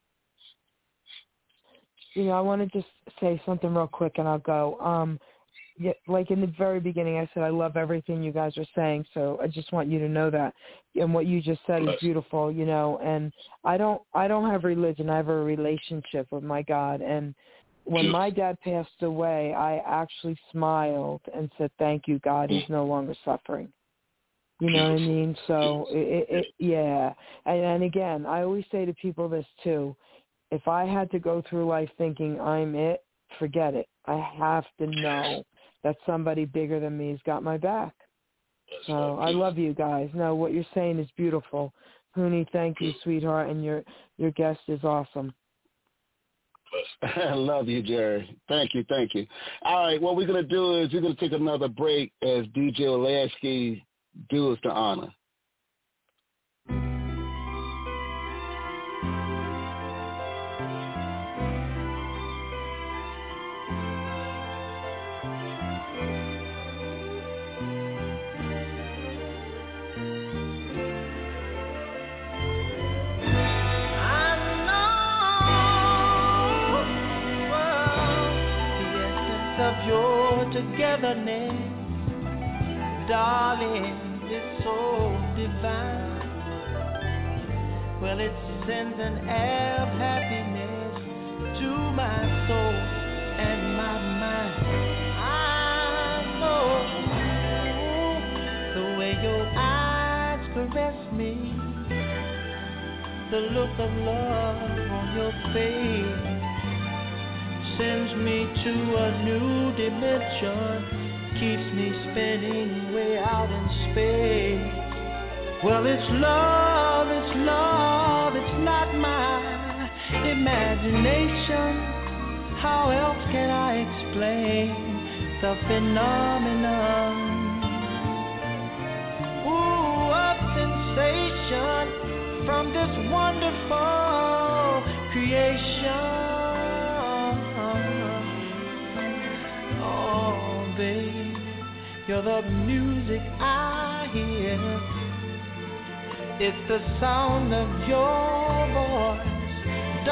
I want to just say something real quick, and I'll go. Like in the very beginning, I said I love everything you guys are saying. So I just want you to know that, and what you just said is beautiful. And I don't have religion. I have a relationship with my God. And when my dad passed away, I actually smiled and said, "Thank you, God. He's no longer suffering." You know what I mean? So yeah. And again, I always say to people this too. If I had to go through life thinking I'm it, forget it. I have to know that somebody bigger than me has got my back. So I love you guys. No, what you're saying is beautiful. Hooni, thank you, sweetheart, and your guest is awesome. I love you, Jerry. Thank you. All right, what we're going to do is we're going to take another break as DJ Olasky do us the honor. Of your togetherness, darling, it's so divine. Well, it sends an air of happiness to my soul and my mind. I know the way your eyes caress me, the look of love on your face sends me to a new dimension, keeps me spinning way out in space. Well, it's love, it's not my imagination. How else can I explain the phenomenon? Ooh, a sensation from this wonderful creation. You're the music I hear. It's the sound of your voice,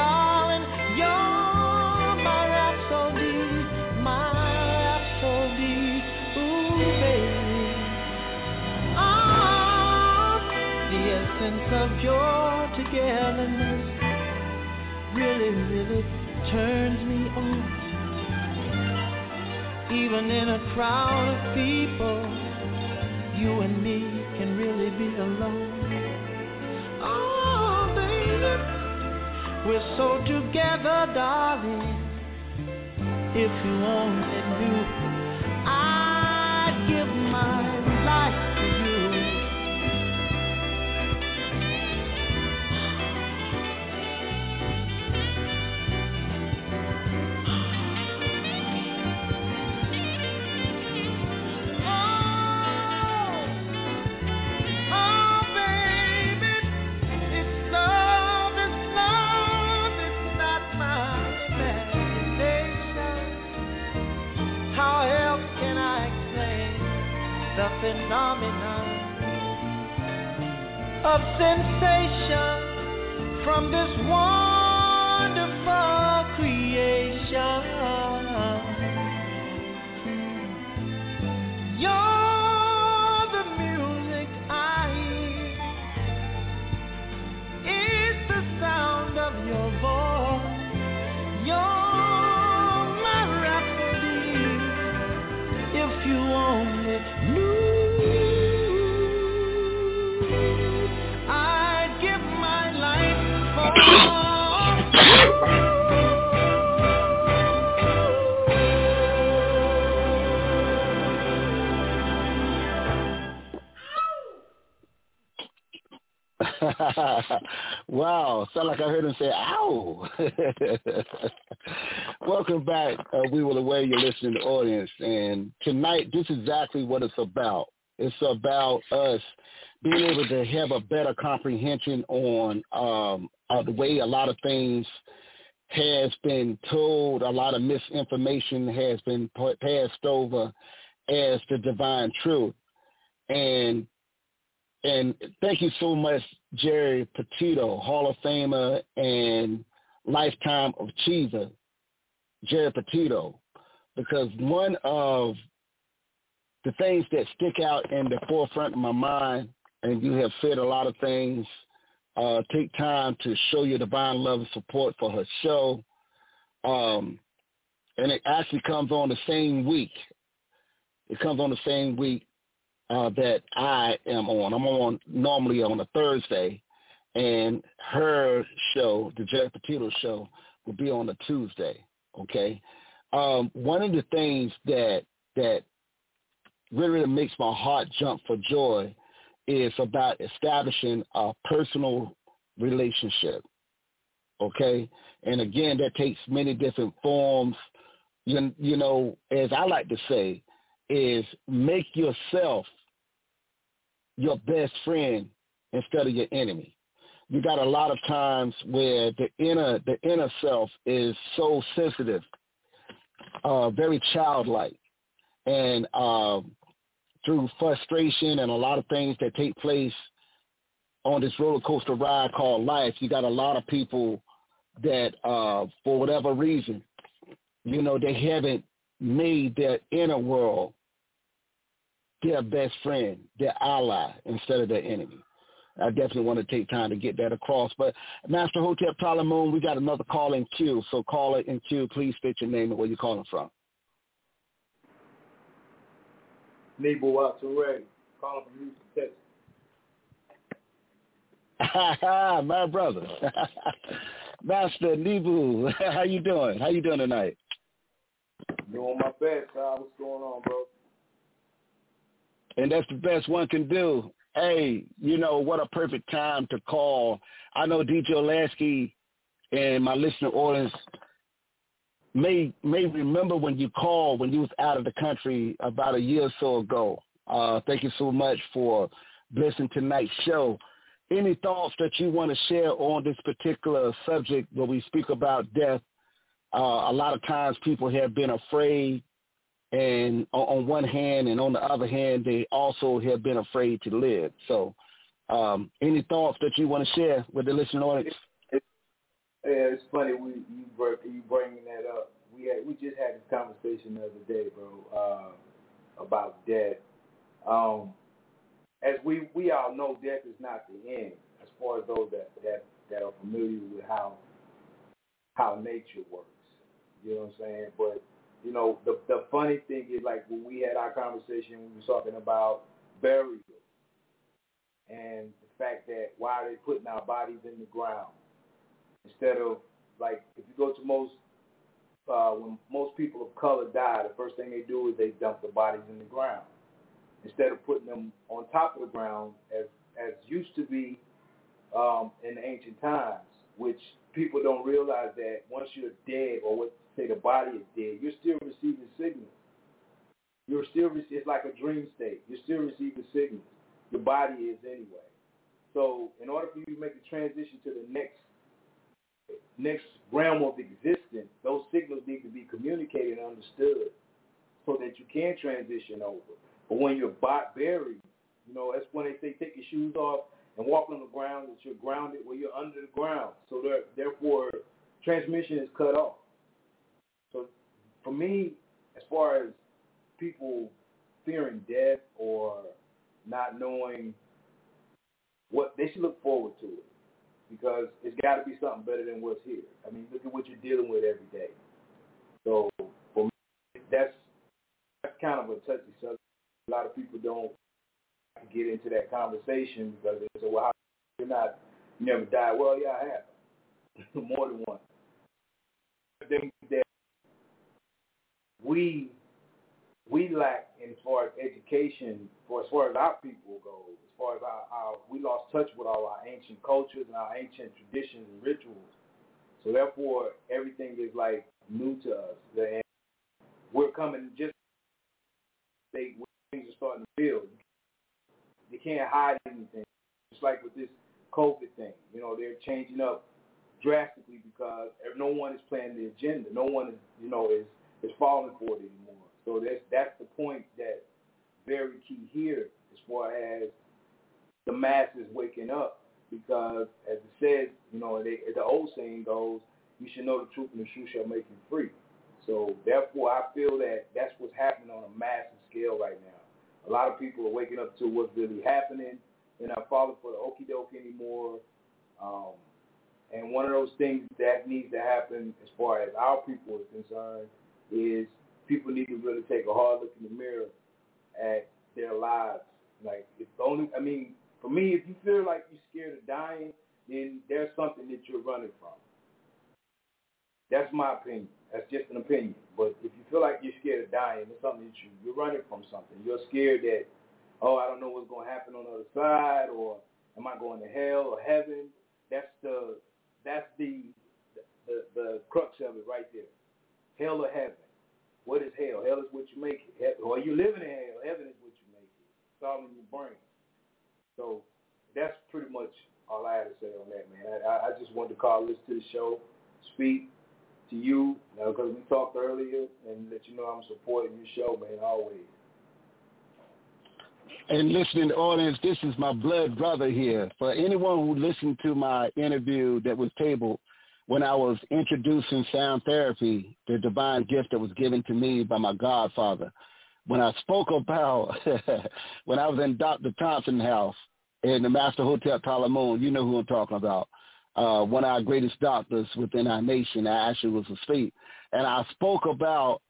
really, really turns me on. Even in a crowd of people, you and me can really be alone. Oh, baby, we're so together, darling. If you only knew, I'd give my life to you. The phenomenon of sensation from this wonderful creation. You're the music I hear. It's the sound of your voice. You're my rhapsody. If you only knew, I'd give my life for Wow, sound like I heard him say, ow. Welcome back. We Will Away, you're listening to audience. And tonight, this is exactly what it's about. It's about us being able to have a better comprehension on the way a lot of things has been told, a lot of misinformation has been passed over as the divine truth. And thank you so much, Jerry Petito, Hall of Famer and Lifetime Achiever, Jerry Petito, because one of the things that stick out in the forefront of my mind, and you have said a lot of things, take time to show your divine love and support for her show. And it actually comes on the same week. It comes on the same week that I am on. I'm on normally on a Thursday, and her show, the Jerry Petito show, will be on a Tuesday. Okay. One of the things that really makes my heart jump for joy is about establishing a personal relationship. Okay. And again, that takes many different forms. You know, as I like to say, is make yourself your best friend instead of your enemy. You got a lot of times where the inner self is so sensitive, very childlike, and through frustration and a lot of things that take place on this roller coaster ride called life, you got a lot of people that, for whatever reason, you know, they haven't made their inner world their best friend, their ally, instead of their enemy. I definitely want to take time to get that across. But Master Hotep Talamoon, we got another call in queue. So caller in queue, please state your name and where you're calling from. Nebo Watson Ray, calling from Houston, Texas. My brother. Master Nebu, how you doing? How you doing tonight? Doing my best. What's going on, bro? And that's the best one can do. Hey, you know, what a perfect time to call. I know DJ Lasky and my listener audience may remember when you called when you was out of the country about a year or so ago. Thank you so much for blessing tonight's show. Any thoughts that you want to share on this particular subject where we speak about death? A lot of times people have been afraid, and on one hand, and on the other hand, they also have been afraid to live. So any thoughts that you want to share with the listening audience? Yeah, it's funny you bringing that up. We just had this conversation the other day, bro, about death. As we all know, death is not the end. As far as those that are familiar with how how nature works. You know what I'm saying? But, you know, the funny thing is, like, when we had our conversation, we were talking about burial and the fact that why are they putting our bodies in the ground instead of, like, if you go to when most people of color die, the first thing they do is they dump the bodies in the ground instead of putting them on top of the ground as used to be in the ancient times, which people don't realize that once you're dead, or say the body is dead, you're still receiving signals. It's like a dream state. You're still receiving signals. Your body is anyway. So in order for you to make the transition to the next realm of existence, those signals need to be communicated and understood so that you can transition over. But when you're buried, you know, that's when they say take your shoes off and walk on the ground, that you're grounded, where you're under the ground. So therefore, transmission is cut off. So for me, as far as people fearing death or not knowing what, they should look forward to it, because it's got to be something better than what's here. I mean, look at what you're dealing with every day. So for me, that's kind of a touchy subject. A lot of people don't get into that conversation because they say, well, how you never died? Well, yeah, I have. More than one. I think that we lack, as far as education, as far as our people go, as far as we lost touch with all our ancient cultures and our ancient traditions and rituals. So therefore, everything is like new to us. And we're coming just things are starting to build. They can't hide anything. Just like with this COVID thing, you know, they're changing up drastically because no one is playing the agenda. No one is, you know, is falling for it anymore. So that's the point that's very key here, as far as the masses waking up, because as it says, you know, the old saying goes, you should know the truth and the truth shall make you free. So therefore, I feel that that's what's happening on a massive scale right now. A lot of people are waking up to what's really happening. They're not falling for the okie doke anymore. And one of those things that needs to happen, as far as our people is concerned, is people need to really take a hard look in the mirror at their lives. Like, for me, if you feel like you're scared of dying, then there's something that you're running from. That's my opinion. That's just an opinion. But if you feel like you're scared of dying, it's something that you're running from something. You're scared that, I don't know what's going to happen on the other side, or am I going to hell or heaven? That's the crux of it right there. Hell or heaven. What is hell? Hell is what you make it. Or you living in hell. Heaven is what you make it. It's all in your brain. So that's pretty much all I had to say on that, man. I just wanted to call this to the show, speak to you, because we talked earlier, and let you know I'm supporting your show, man, always. And listening to the audience, this is my blood brother here. For anyone who listened to my interview that was tabled when I was introducing sound therapy, the divine gift that was given to me by my godfather, when I spoke about when I was in Dr. Thompson's house in the Master Hotel Talamoon, you know who I'm talking about, one of our greatest doctors within our nation. I actually was asleep. And I spoke about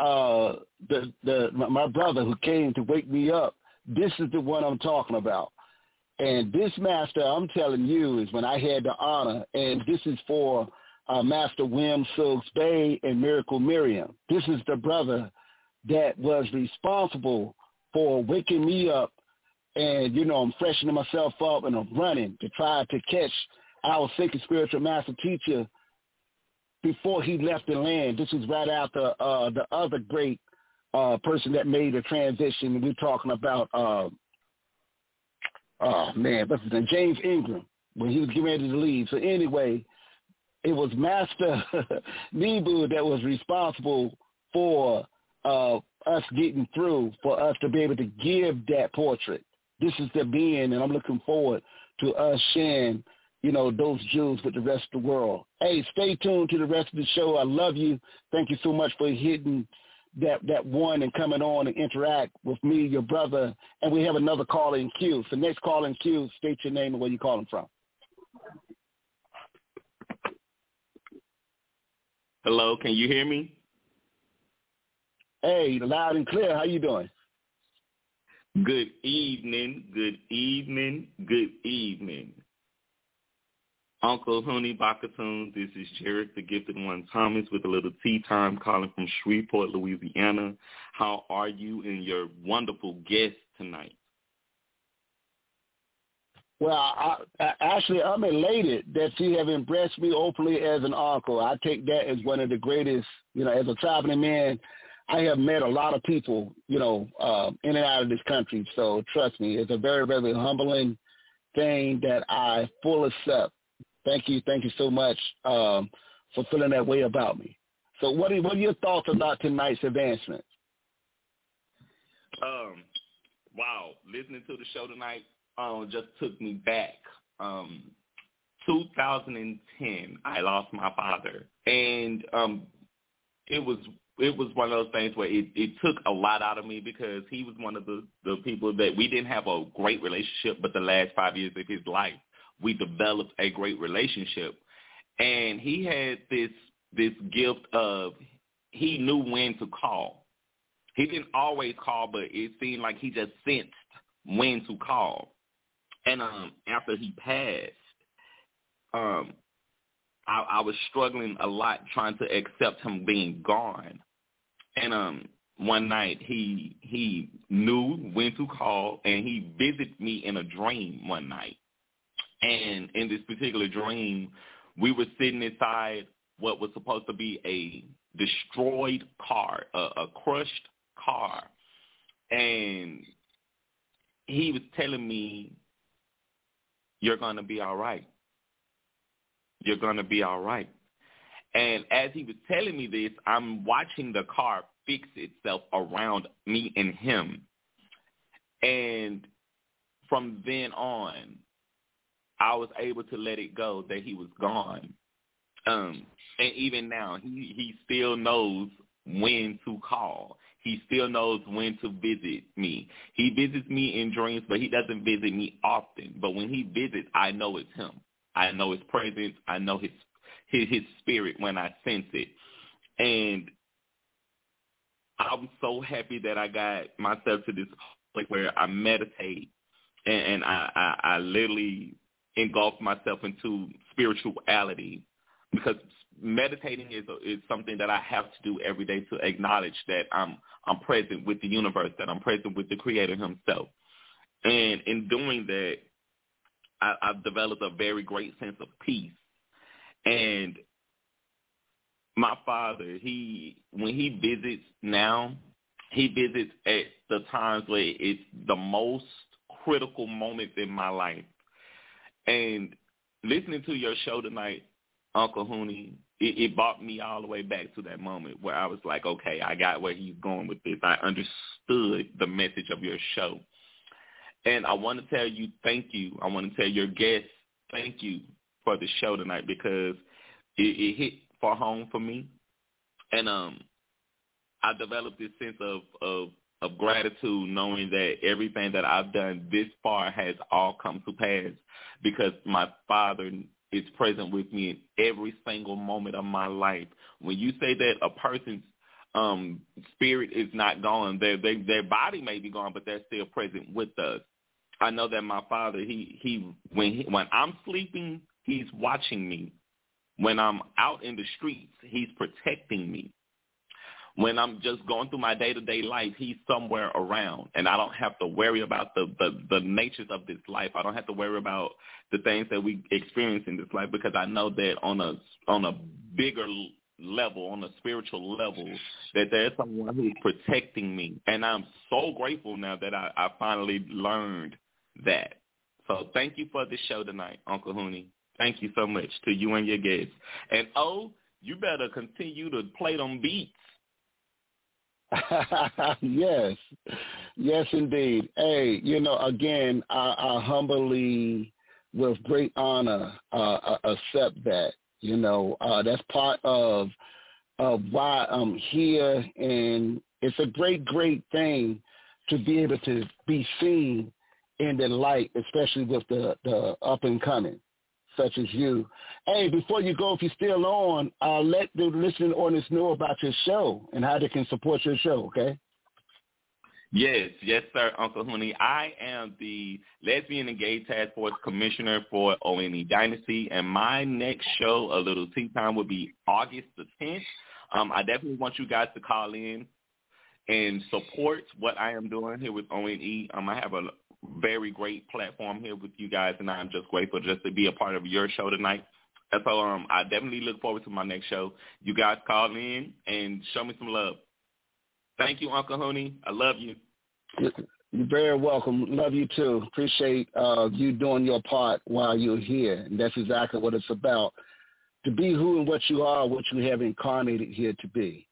my brother who came to wake me up. This is the one I'm talking about. And this master, I'm telling you, is when I had the honor, and this is for Master Wim Suggs Bay and Miracle Miriam. This is the brother that was responsible for waking me up, and, you know, I'm freshening myself up and I'm running to try to catch our sacred spiritual master teacher before he left the land. This was right after the other great person that made a transition. We're talking about, what's his name? James Ingram, when he was getting ready to leave. So anyway, it was Master Nebu that was responsible for us getting through, for us to be able to give that portrait. This is the being, and I'm looking forward to us sharing, you know, those jewels with the rest of the world. Hey, stay tuned to the rest of the show. I love you. Thank you so much for hitting that one and coming on and interact with me, your brother. And we have another call in queue. So next call in queue, state your name and where you're calling from. Hello, can you hear me? Hey, loud and clear. How you doing? Good evening, good evening, good evening. Uncle Huni Bakatoon, this is Jared, the Gifted One Thomas, with a little tea time, calling from Shreveport, Louisiana. How are you and your wonderful guest tonight? Well, actually, I'm elated that you have embraced me openly as an uncle. I take that as one of the greatest, as a traveling man. I have met a lot of people, in and out of this country. So trust me, it's a very, very humbling thing that I fully accept. Thank you so much for feeling that way about me. So what are your thoughts about tonight's advancement? Wow, listening to the show tonight just took me back. 2010, I lost my father, and it was one of those things where it took a lot out of me, because he was one of the people that we didn't have a great relationship, but the last 5 years of his life, we developed a great relationship. And he had this gift of, he knew when to call. He didn't always call, but it seemed like he just sensed when to call. And after he passed, I was struggling a lot trying to accept him being gone. And one night he knew when to call, and he visited me in a dream one night. And in this particular dream, we were sitting inside what was supposed to be a destroyed car, a crushed car. And he was telling me, "You're going to be all right. You're going to be all right." And as he was telling me this, I'm watching the car fix itself around me and him. And from then on, I was able to let it go that he was gone. And even now, he still knows when to call. He still knows when to visit me. He visits me in dreams, but he doesn't visit me often. But when he visits, I know it's him. I know his presence. I know his spirit when I sense it. And I'm so happy that I got myself to this place where I meditate, and I literally engulf myself into spirituality, because meditating is something that I have to do every day to acknowledge that I'm present with the universe, that I'm present with the Creator himself. And in doing that, I've developed a very great sense of peace. And my father, when he visits now, he visits at the times where it's the most critical moments in my life. And listening to your show tonight, Uncle Huni, it brought me all the way back to that moment where I was like, okay, I got where he's going with this. I understood the message of your show. And I want to tell you thank you. I want to tell your guests thank you for the show tonight, because it hit far home for me. And I developed this sense of gratitude, knowing that everything that I've done this far has all come to pass, because my father is present with me in every single moment of my life. When you say that a person's spirit is not gone, their body may be gone, but they're still present with us. I know that my father, when I'm sleeping, he's watching me. When I'm out in the streets, he's protecting me. When I'm just going through my day-to-day life, he's somewhere around, and I don't have to worry about the natures of this life. I don't have to worry about the things that we experience in this life, because I know that on a bigger level, on a spiritual level, that there's someone who's protecting me. And I'm so grateful now that I finally learned that. So thank you for the show tonight, Uncle Huni. Thank you so much to you and your guests. And, you better continue to play them beats. Yes, indeed. Hey, again, I humbly, with great honor, accept that. That's part of why I'm here, and it's a great, great thing to be able to be seen in the light, especially with the up and coming. such as you. Hey, before you go, if you're still on, let the listening audience know about your show and how they can support your show, okay? Yes, sir, Uncle Honey. I am the Lesbian and Gay Task Force Commissioner for ONE Dynasty, and my next show, A Little Tea Time, will be August the 10th. I definitely want you guys to call in and support what I am doing here with ONE. I have a very great platform here with you guys, and I'm just grateful just to be a part of your show tonight. And so I definitely look forward to my next show. You guys call in and show me some love. Thank you, Uncle Honey. I love you. You're very welcome. Love you, too. Appreciate you doing your part while you're here. And that's exactly what it's about, to be who and what you are, what you have incarnated here to be.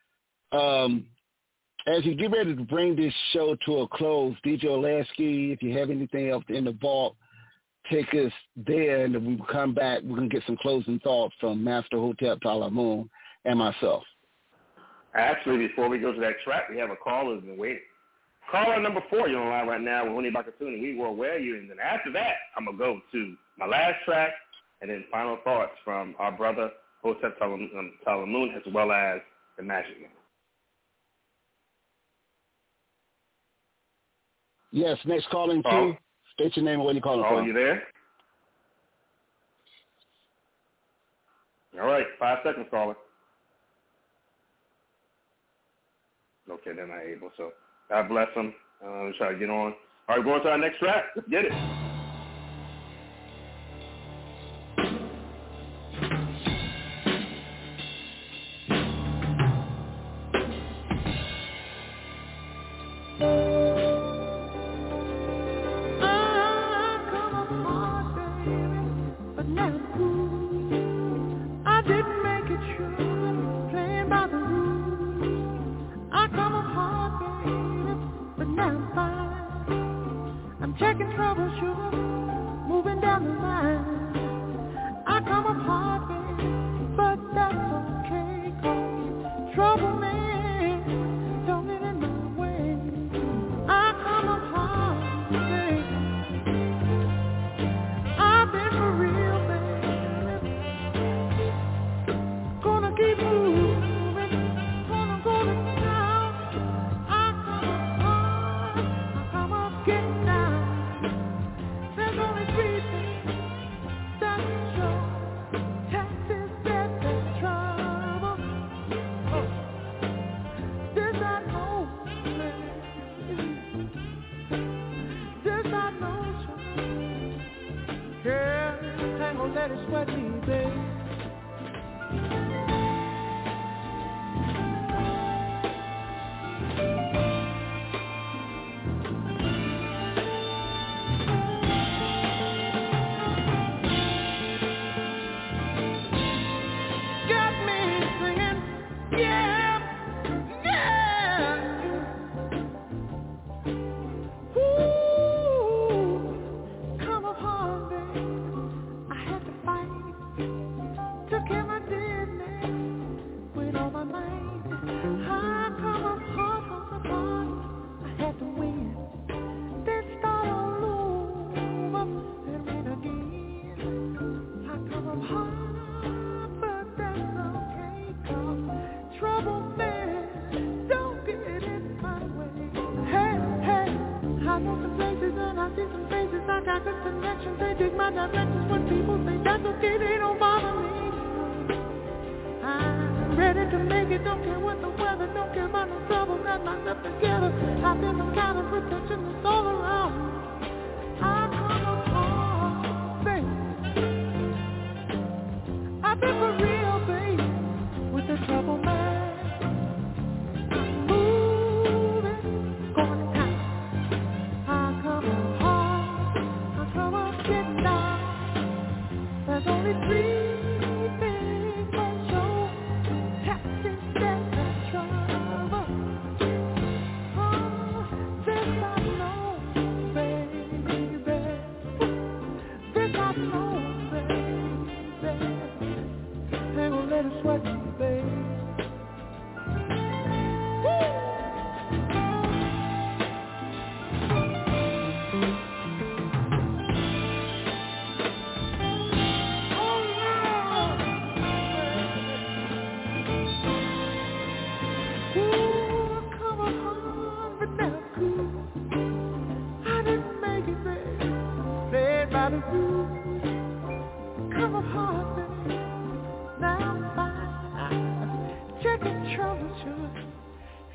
As you get ready to bring this show to a close, DJ Olasky, if you have anything else in the vault, take us there, and then we will come back. We're going to get some closing thoughts from Master Hotep Talamoon and myself. Actually, before we go to that track, we have a caller who's been waiting. Caller number 4, you're on the line right now with Huni Bakatun, and we will wear you. And then after that, I'm going to go to my last track and then final thoughts from our brother Hotep Talamoon, as well as the Magic Man. Yes, next calling too. State your name and where you're calling from. Are you there? All right, 5 seconds, caller. Okay, they're not able, so God bless them. Let's try to get on. All right, going to our next track. Let's get it.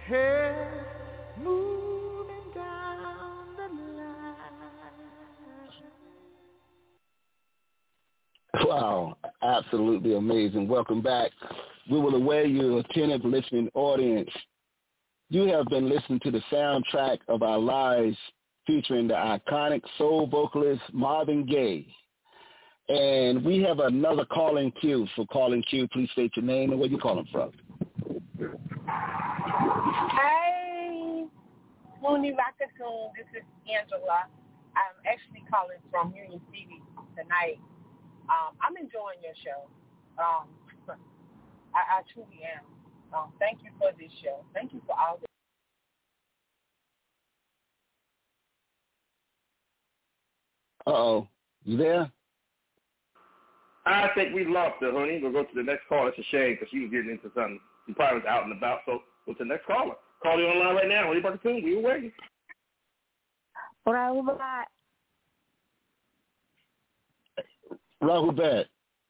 head moving down the line. Wow, absolutely amazing. Welcome back. We will aware you, attentive listening audience. You have been listening to the soundtrack of our lives featuring the iconic soul vocalist Marvin Gaye. And we have another calling queue. So calling queue, please state your name and where you're calling from. Hey, Mooney Rockatoon. This is Angela. I'm actually calling from Union City tonight. I'm enjoying your show. I truly am. Thank you for this show. Thank you for all this. Uh-oh. You there? I think we lost her, honey. We'll go to the next caller. It's a shame because she was getting into something. She probably was out and about. So go to the next caller. Call you online right now. Honey Rockatoon, we were waiting. Rahubat. Rahubat.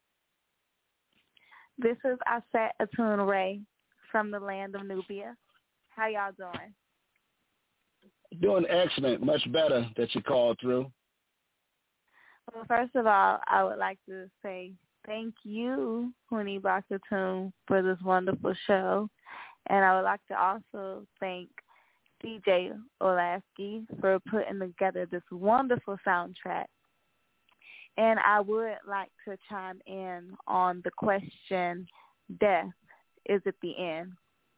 This is Aset Atun Ray from the land of Nubia. How y'all doing? Doing excellent. Much better that you called through. Well, first of all, I would like to say thank you, Huni Bakatoon, for this wonderful show. And I would like to also thank DJ Olasky for putting together this wonderful soundtrack. And I would like to chime in on the question, death is at the end.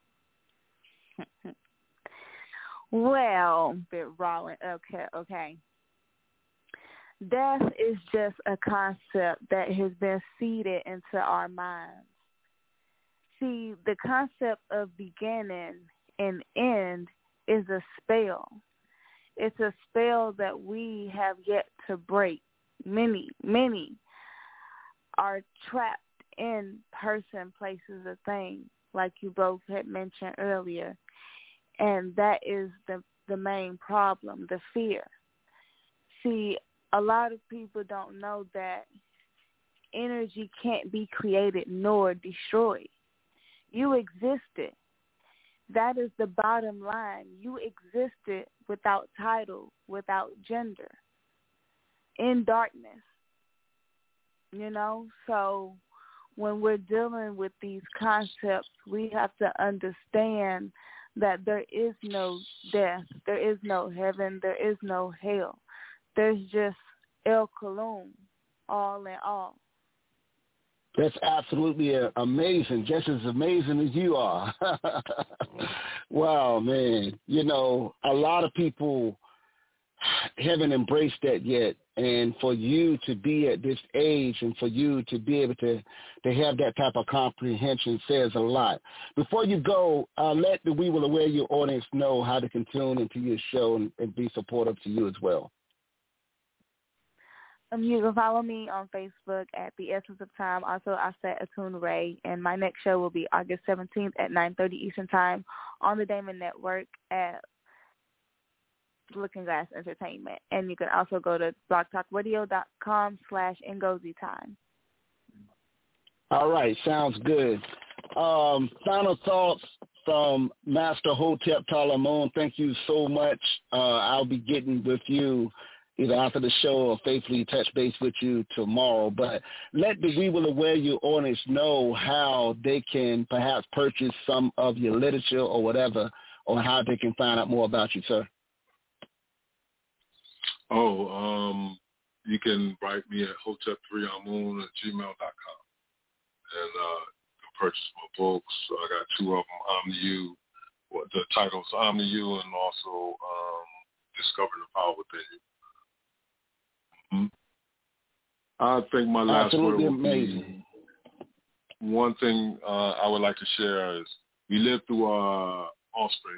Well, bit raw. Okay. Death is just a concept that has been seeded into our minds. See, the concept of beginning and end is a spell. It's a spell that we have yet to break. Many are trapped in person, places, or things, like you both had mentioned earlier. And that is the main problem, the fear. See, a lot of people don't know that energy can't be created nor destroyed. You existed. That is the bottom line. You existed without title, without gender, in darkness. So when we're dealing with these concepts, we have to understand that there is no death, there is no heaven, there is no hell. There's just El Kulum, all in all. That's absolutely amazing, just as amazing as you are. Wow, man. A lot of people haven't embraced that yet. And for you to be at this age and for you to be able to have that type of comprehension says a lot. Before you go, let the We Will Aware Your audience know how they can tune into your show and be supportive to you as well. You can follow me on Facebook at The Essence of Time. Also, I set Atun Ray, and my next show will be August 17th at 9:30 Eastern Time on the Damon Network at Looking Glass Entertainment. And you can also go to blogtalkradio.com/Ngozi Time. All right, sounds good. Final thoughts from Master Hotep Talamoon. Thank you so much. I'll be getting with you either after the show or faithfully touch base with you tomorrow. But let the We Will Aware Your audience know how they can perhaps purchase some of your literature or whatever, or how they can find out more about you, sir. You can write me at hotep3amoon@gmail.com. And you can purchase my books. I got two of them, I'm You. The titles, I'm You, and also Discovering the Power Within You. I think my last word would be one thing I would like to share is we live through our offspring.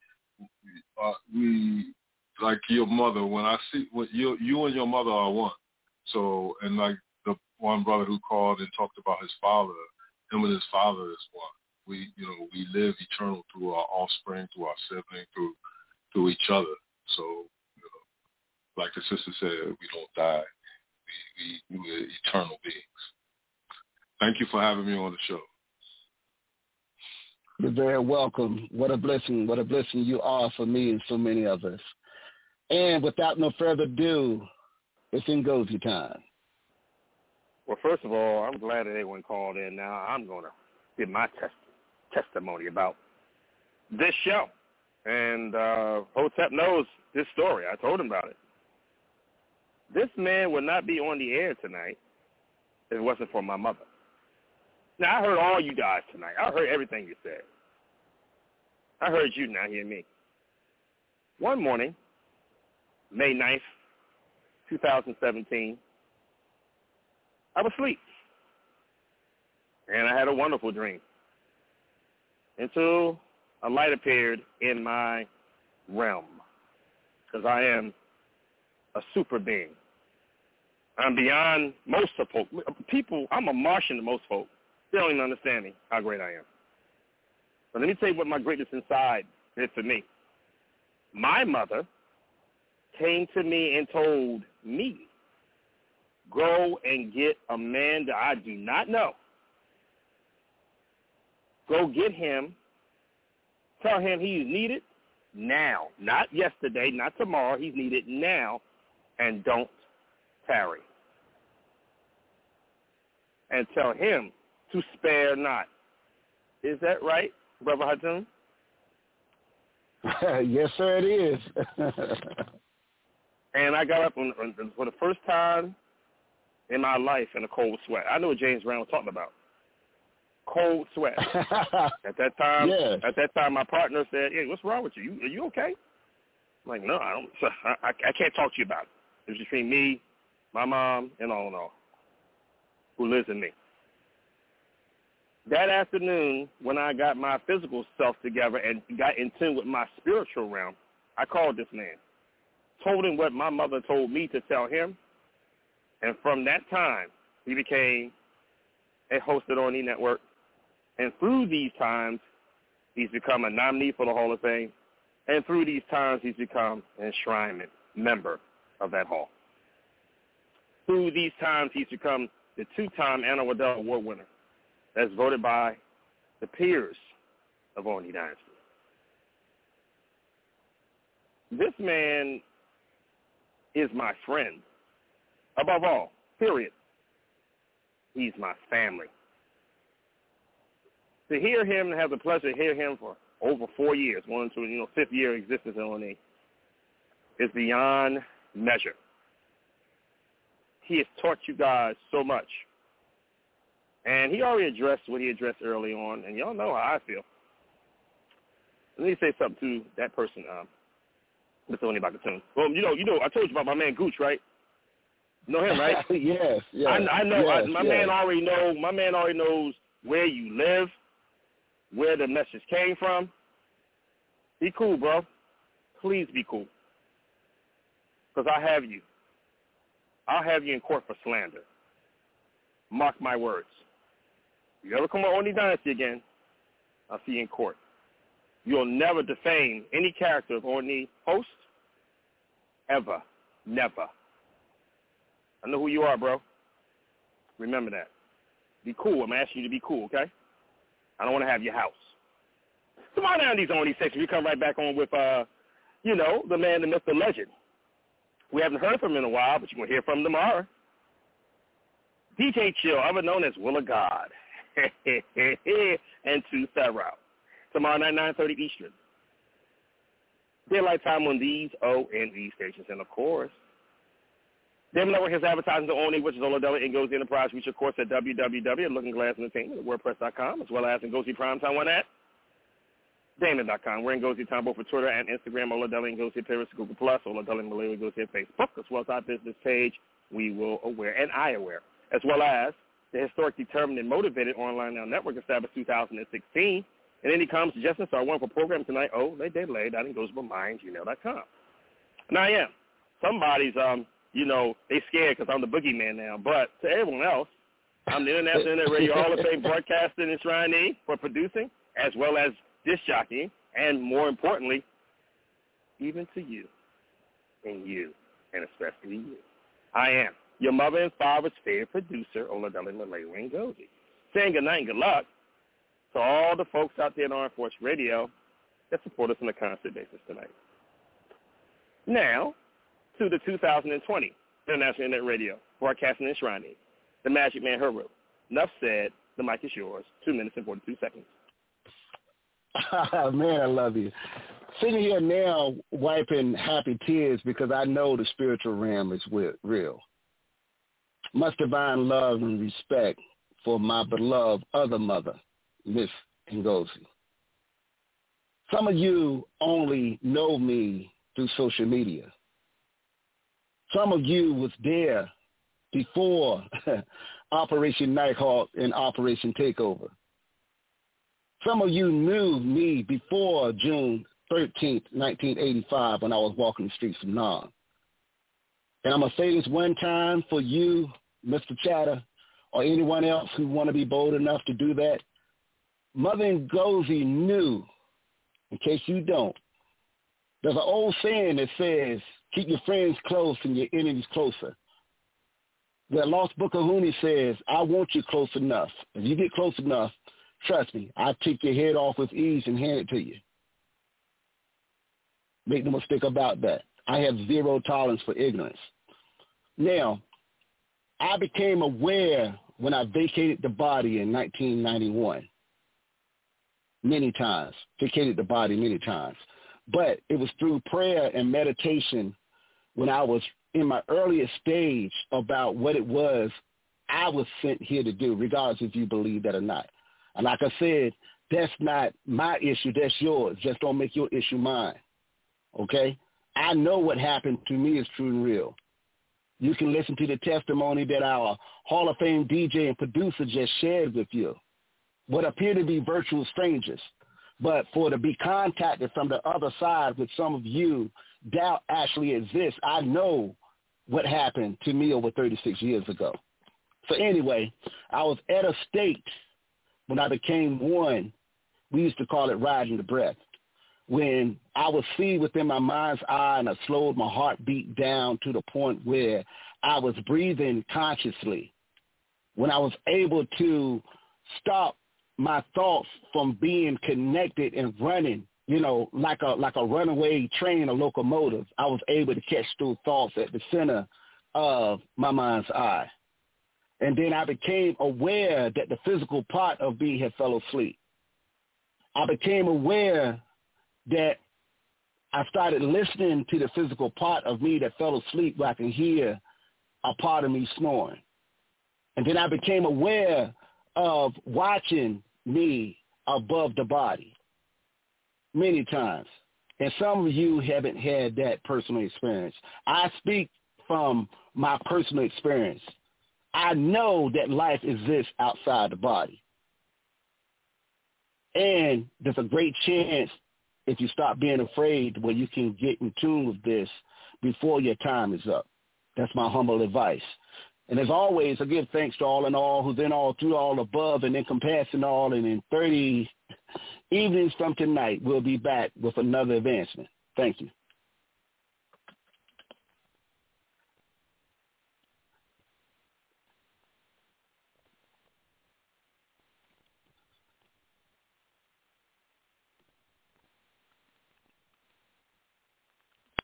Like your mother, when I see what you and your mother are one. So, and like the one brother who called and talked about his father, him and his father is one. We live eternal through our offspring, through our sibling, through each other. So, like the sister said, we don't die. We're eternal beings. Thank you for having me on the show. You're very welcome. What a blessing you are for me and so many others. And without no further ado, it's Ngozi time. Well, first of all, I'm glad that everyone called in. Now I'm going to give my testimony about this show. And Hotep knows this story. I told him about it. This man would not be on the air tonight if it wasn't for my mother. Now, I heard all you guys tonight. I heard everything you said. I heard you now hear me. One morning, May 9th, 2017, I was asleep. And I had a wonderful dream until a light appeared in my realm, because I am a super being. I'm beyond most of folk. People, I'm a Martian to most folk. They don't even understand me, how great I am. But let me tell you what my greatness inside is for me. My mother came to me and told me, go and get a man that I do not know. Go get him. Tell him he's needed now. Not yesterday, not tomorrow. He's needed now. And don't tarry. And tell him to spare not. Is that right, Brother Hatum? Yes, sir, it is. And I got up for the first time in my life in a cold sweat. I know what James Brown was talking about. Cold sweat. At that time, yes. My partner said, "Hey, what's wrong with you? Are you okay?" I'm like, "No, I don't. I can't talk to you about it. It's between me, my mom, and all who lives in me." That afternoon, when I got my physical self together and got in tune with my spiritual realm, I called this man, told him what my mother told me to tell him, and from that time, he became a host at ONE Network. And through these times, he's become a nominee for the Hall of Fame. And through these times, he's become an enshrinement member of that hall. Through these times, he's become the two-time Anna Waddell Award winner that's voted by the peers of ONE Dynasty. This man is my friend. Above all, period. He's my family. To hear him and have the pleasure to hear him for over 4 years, going into fifth year existence in ONE, is beyond measure. He has taught you guys so much. And he already addressed what he addressed early on, and y'all know how I feel. Let me say something to that person, Mr. Oni Bakatoon. Well, you know, I told you about my man Gooch, right? You know him, right? Yes. I know. Yes, my man already knows where you live, where the message came from. Be cool, bro. Please be cool. Because I have you. I'll have you in court for slander. Mark my words. If you ever come on ONE Dynasty again, I'll see you in court. You'll never defame any character of ONE host, ever. Never. I know who you are, bro. Remember that. Be cool. I'm asking you to be cool, okay? I don't want to have your house. Come on down these ONE sections. We come right back on with, the man, the myth, the legend. We haven't heard from him in a while, but you're going to hear from him tomorrow. DJ Chill, other known as Will of God, and to Sarah. Tomorrow night, 9:30 Eastern. Daylight time on these ONE stations. And, of course, Dem Network has advertising to ONE, which is Oladella Ngozi Enterprise. Reach, of course, at www.lookingglassentertainment, WordPress, Ngozi Primetime one at Damon.com. We're Ngozi Time both for Twitter and Instagram, Oladella Ngozi Paris, Google+, Oladella Malawi Ngozi at Facebook, as well as our business page, We Will Aware, and I Aware, as well as the historic, determined, and motivated online now network established 2016. And any comments, suggestions, so I want for program tonight, oladella@ngozibamindgmail.com. And I am. Somebody's, they scared because I'm the boogeyman now. But to everyone else, I'm the International Internet Radio Hall of Fame broadcaster and enshrinee for producing, as well as disc jockeying, and more importantly, even to you, and especially you. I am your mother and father's favorite producer, Oladella Malawi Ngozi. Saying good night and good luck to all the folks out there in Armed Force Radio that support us on a constant basis tonight. Now, to the 2020 International Internet Radio, broadcasting and enshrining the Magic Man Heru. Enough said. The mic is yours. 2 minutes and 42 seconds. Man, I love you. Sitting here now wiping happy tears because I know the spiritual realm is real. Much divine love and respect for my beloved other mother, Miss Ngozi. Some of you only know me through social media. Some of you was there before Operation Nighthawk and Operation Takeover. Some of you knew me before June 13th, 1985, when I was walking the streets of Nam. And I'm going to say this one time for you, Mr. Chatter, or anyone else who want to be bold enough to do that. Mother Ngozi knew, in case you don't, there's an old saying that says, keep your friends close and your enemies closer. The Lost Book of Huni says, I want you close enough. If you get close enough, trust me, I'll take your head off with ease and hand it to you. Make no mistake about that. I have zero tolerance for ignorance. Now, I became aware when I vacated the body in 1991. Many times. Vacated the body many times. But it was through prayer and meditation when I was in my earliest stage about what it was I was sent here to do, regardless if you believe that or not. And like I said, that's not my issue, that's yours. Just don't make your issue mine, okay? I know what happened to me is true and real. You can listen to the testimony that our Hall of Fame DJ and producer just shared with you. What appear to be virtual strangers, but for to be contacted from the other side, which some of you doubt actually exists, I know what happened to me over 36 years ago. So anyway, I was at a state when I became one, we used to call it riding the breath, when I would see within my mind's eye and I slowed my heartbeat down to the point where I was breathing consciously, when I was able to stop my thoughts from being connected and running, you know, like a runaway train or locomotive. I was able to catch those thoughts at the center of my mind's eye. And then I became aware that the physical part of me had fell asleep. I became aware that I started listening to the physical part of me that fell asleep where I can hear a part of me snoring. And then I became aware of watching me above the body many times. And some of you haven't had that personal experience. I speak from my personal experience. I know that life exists outside the body. And there's a great chance if you stop being afraid where you can get in tune with this before your time is up. That's my humble advice. And as always, I give thanks to all and all who's in all, through all, above, and encompassing all. And in 30 evenings from tonight, we'll be back with another advancement. Thank you.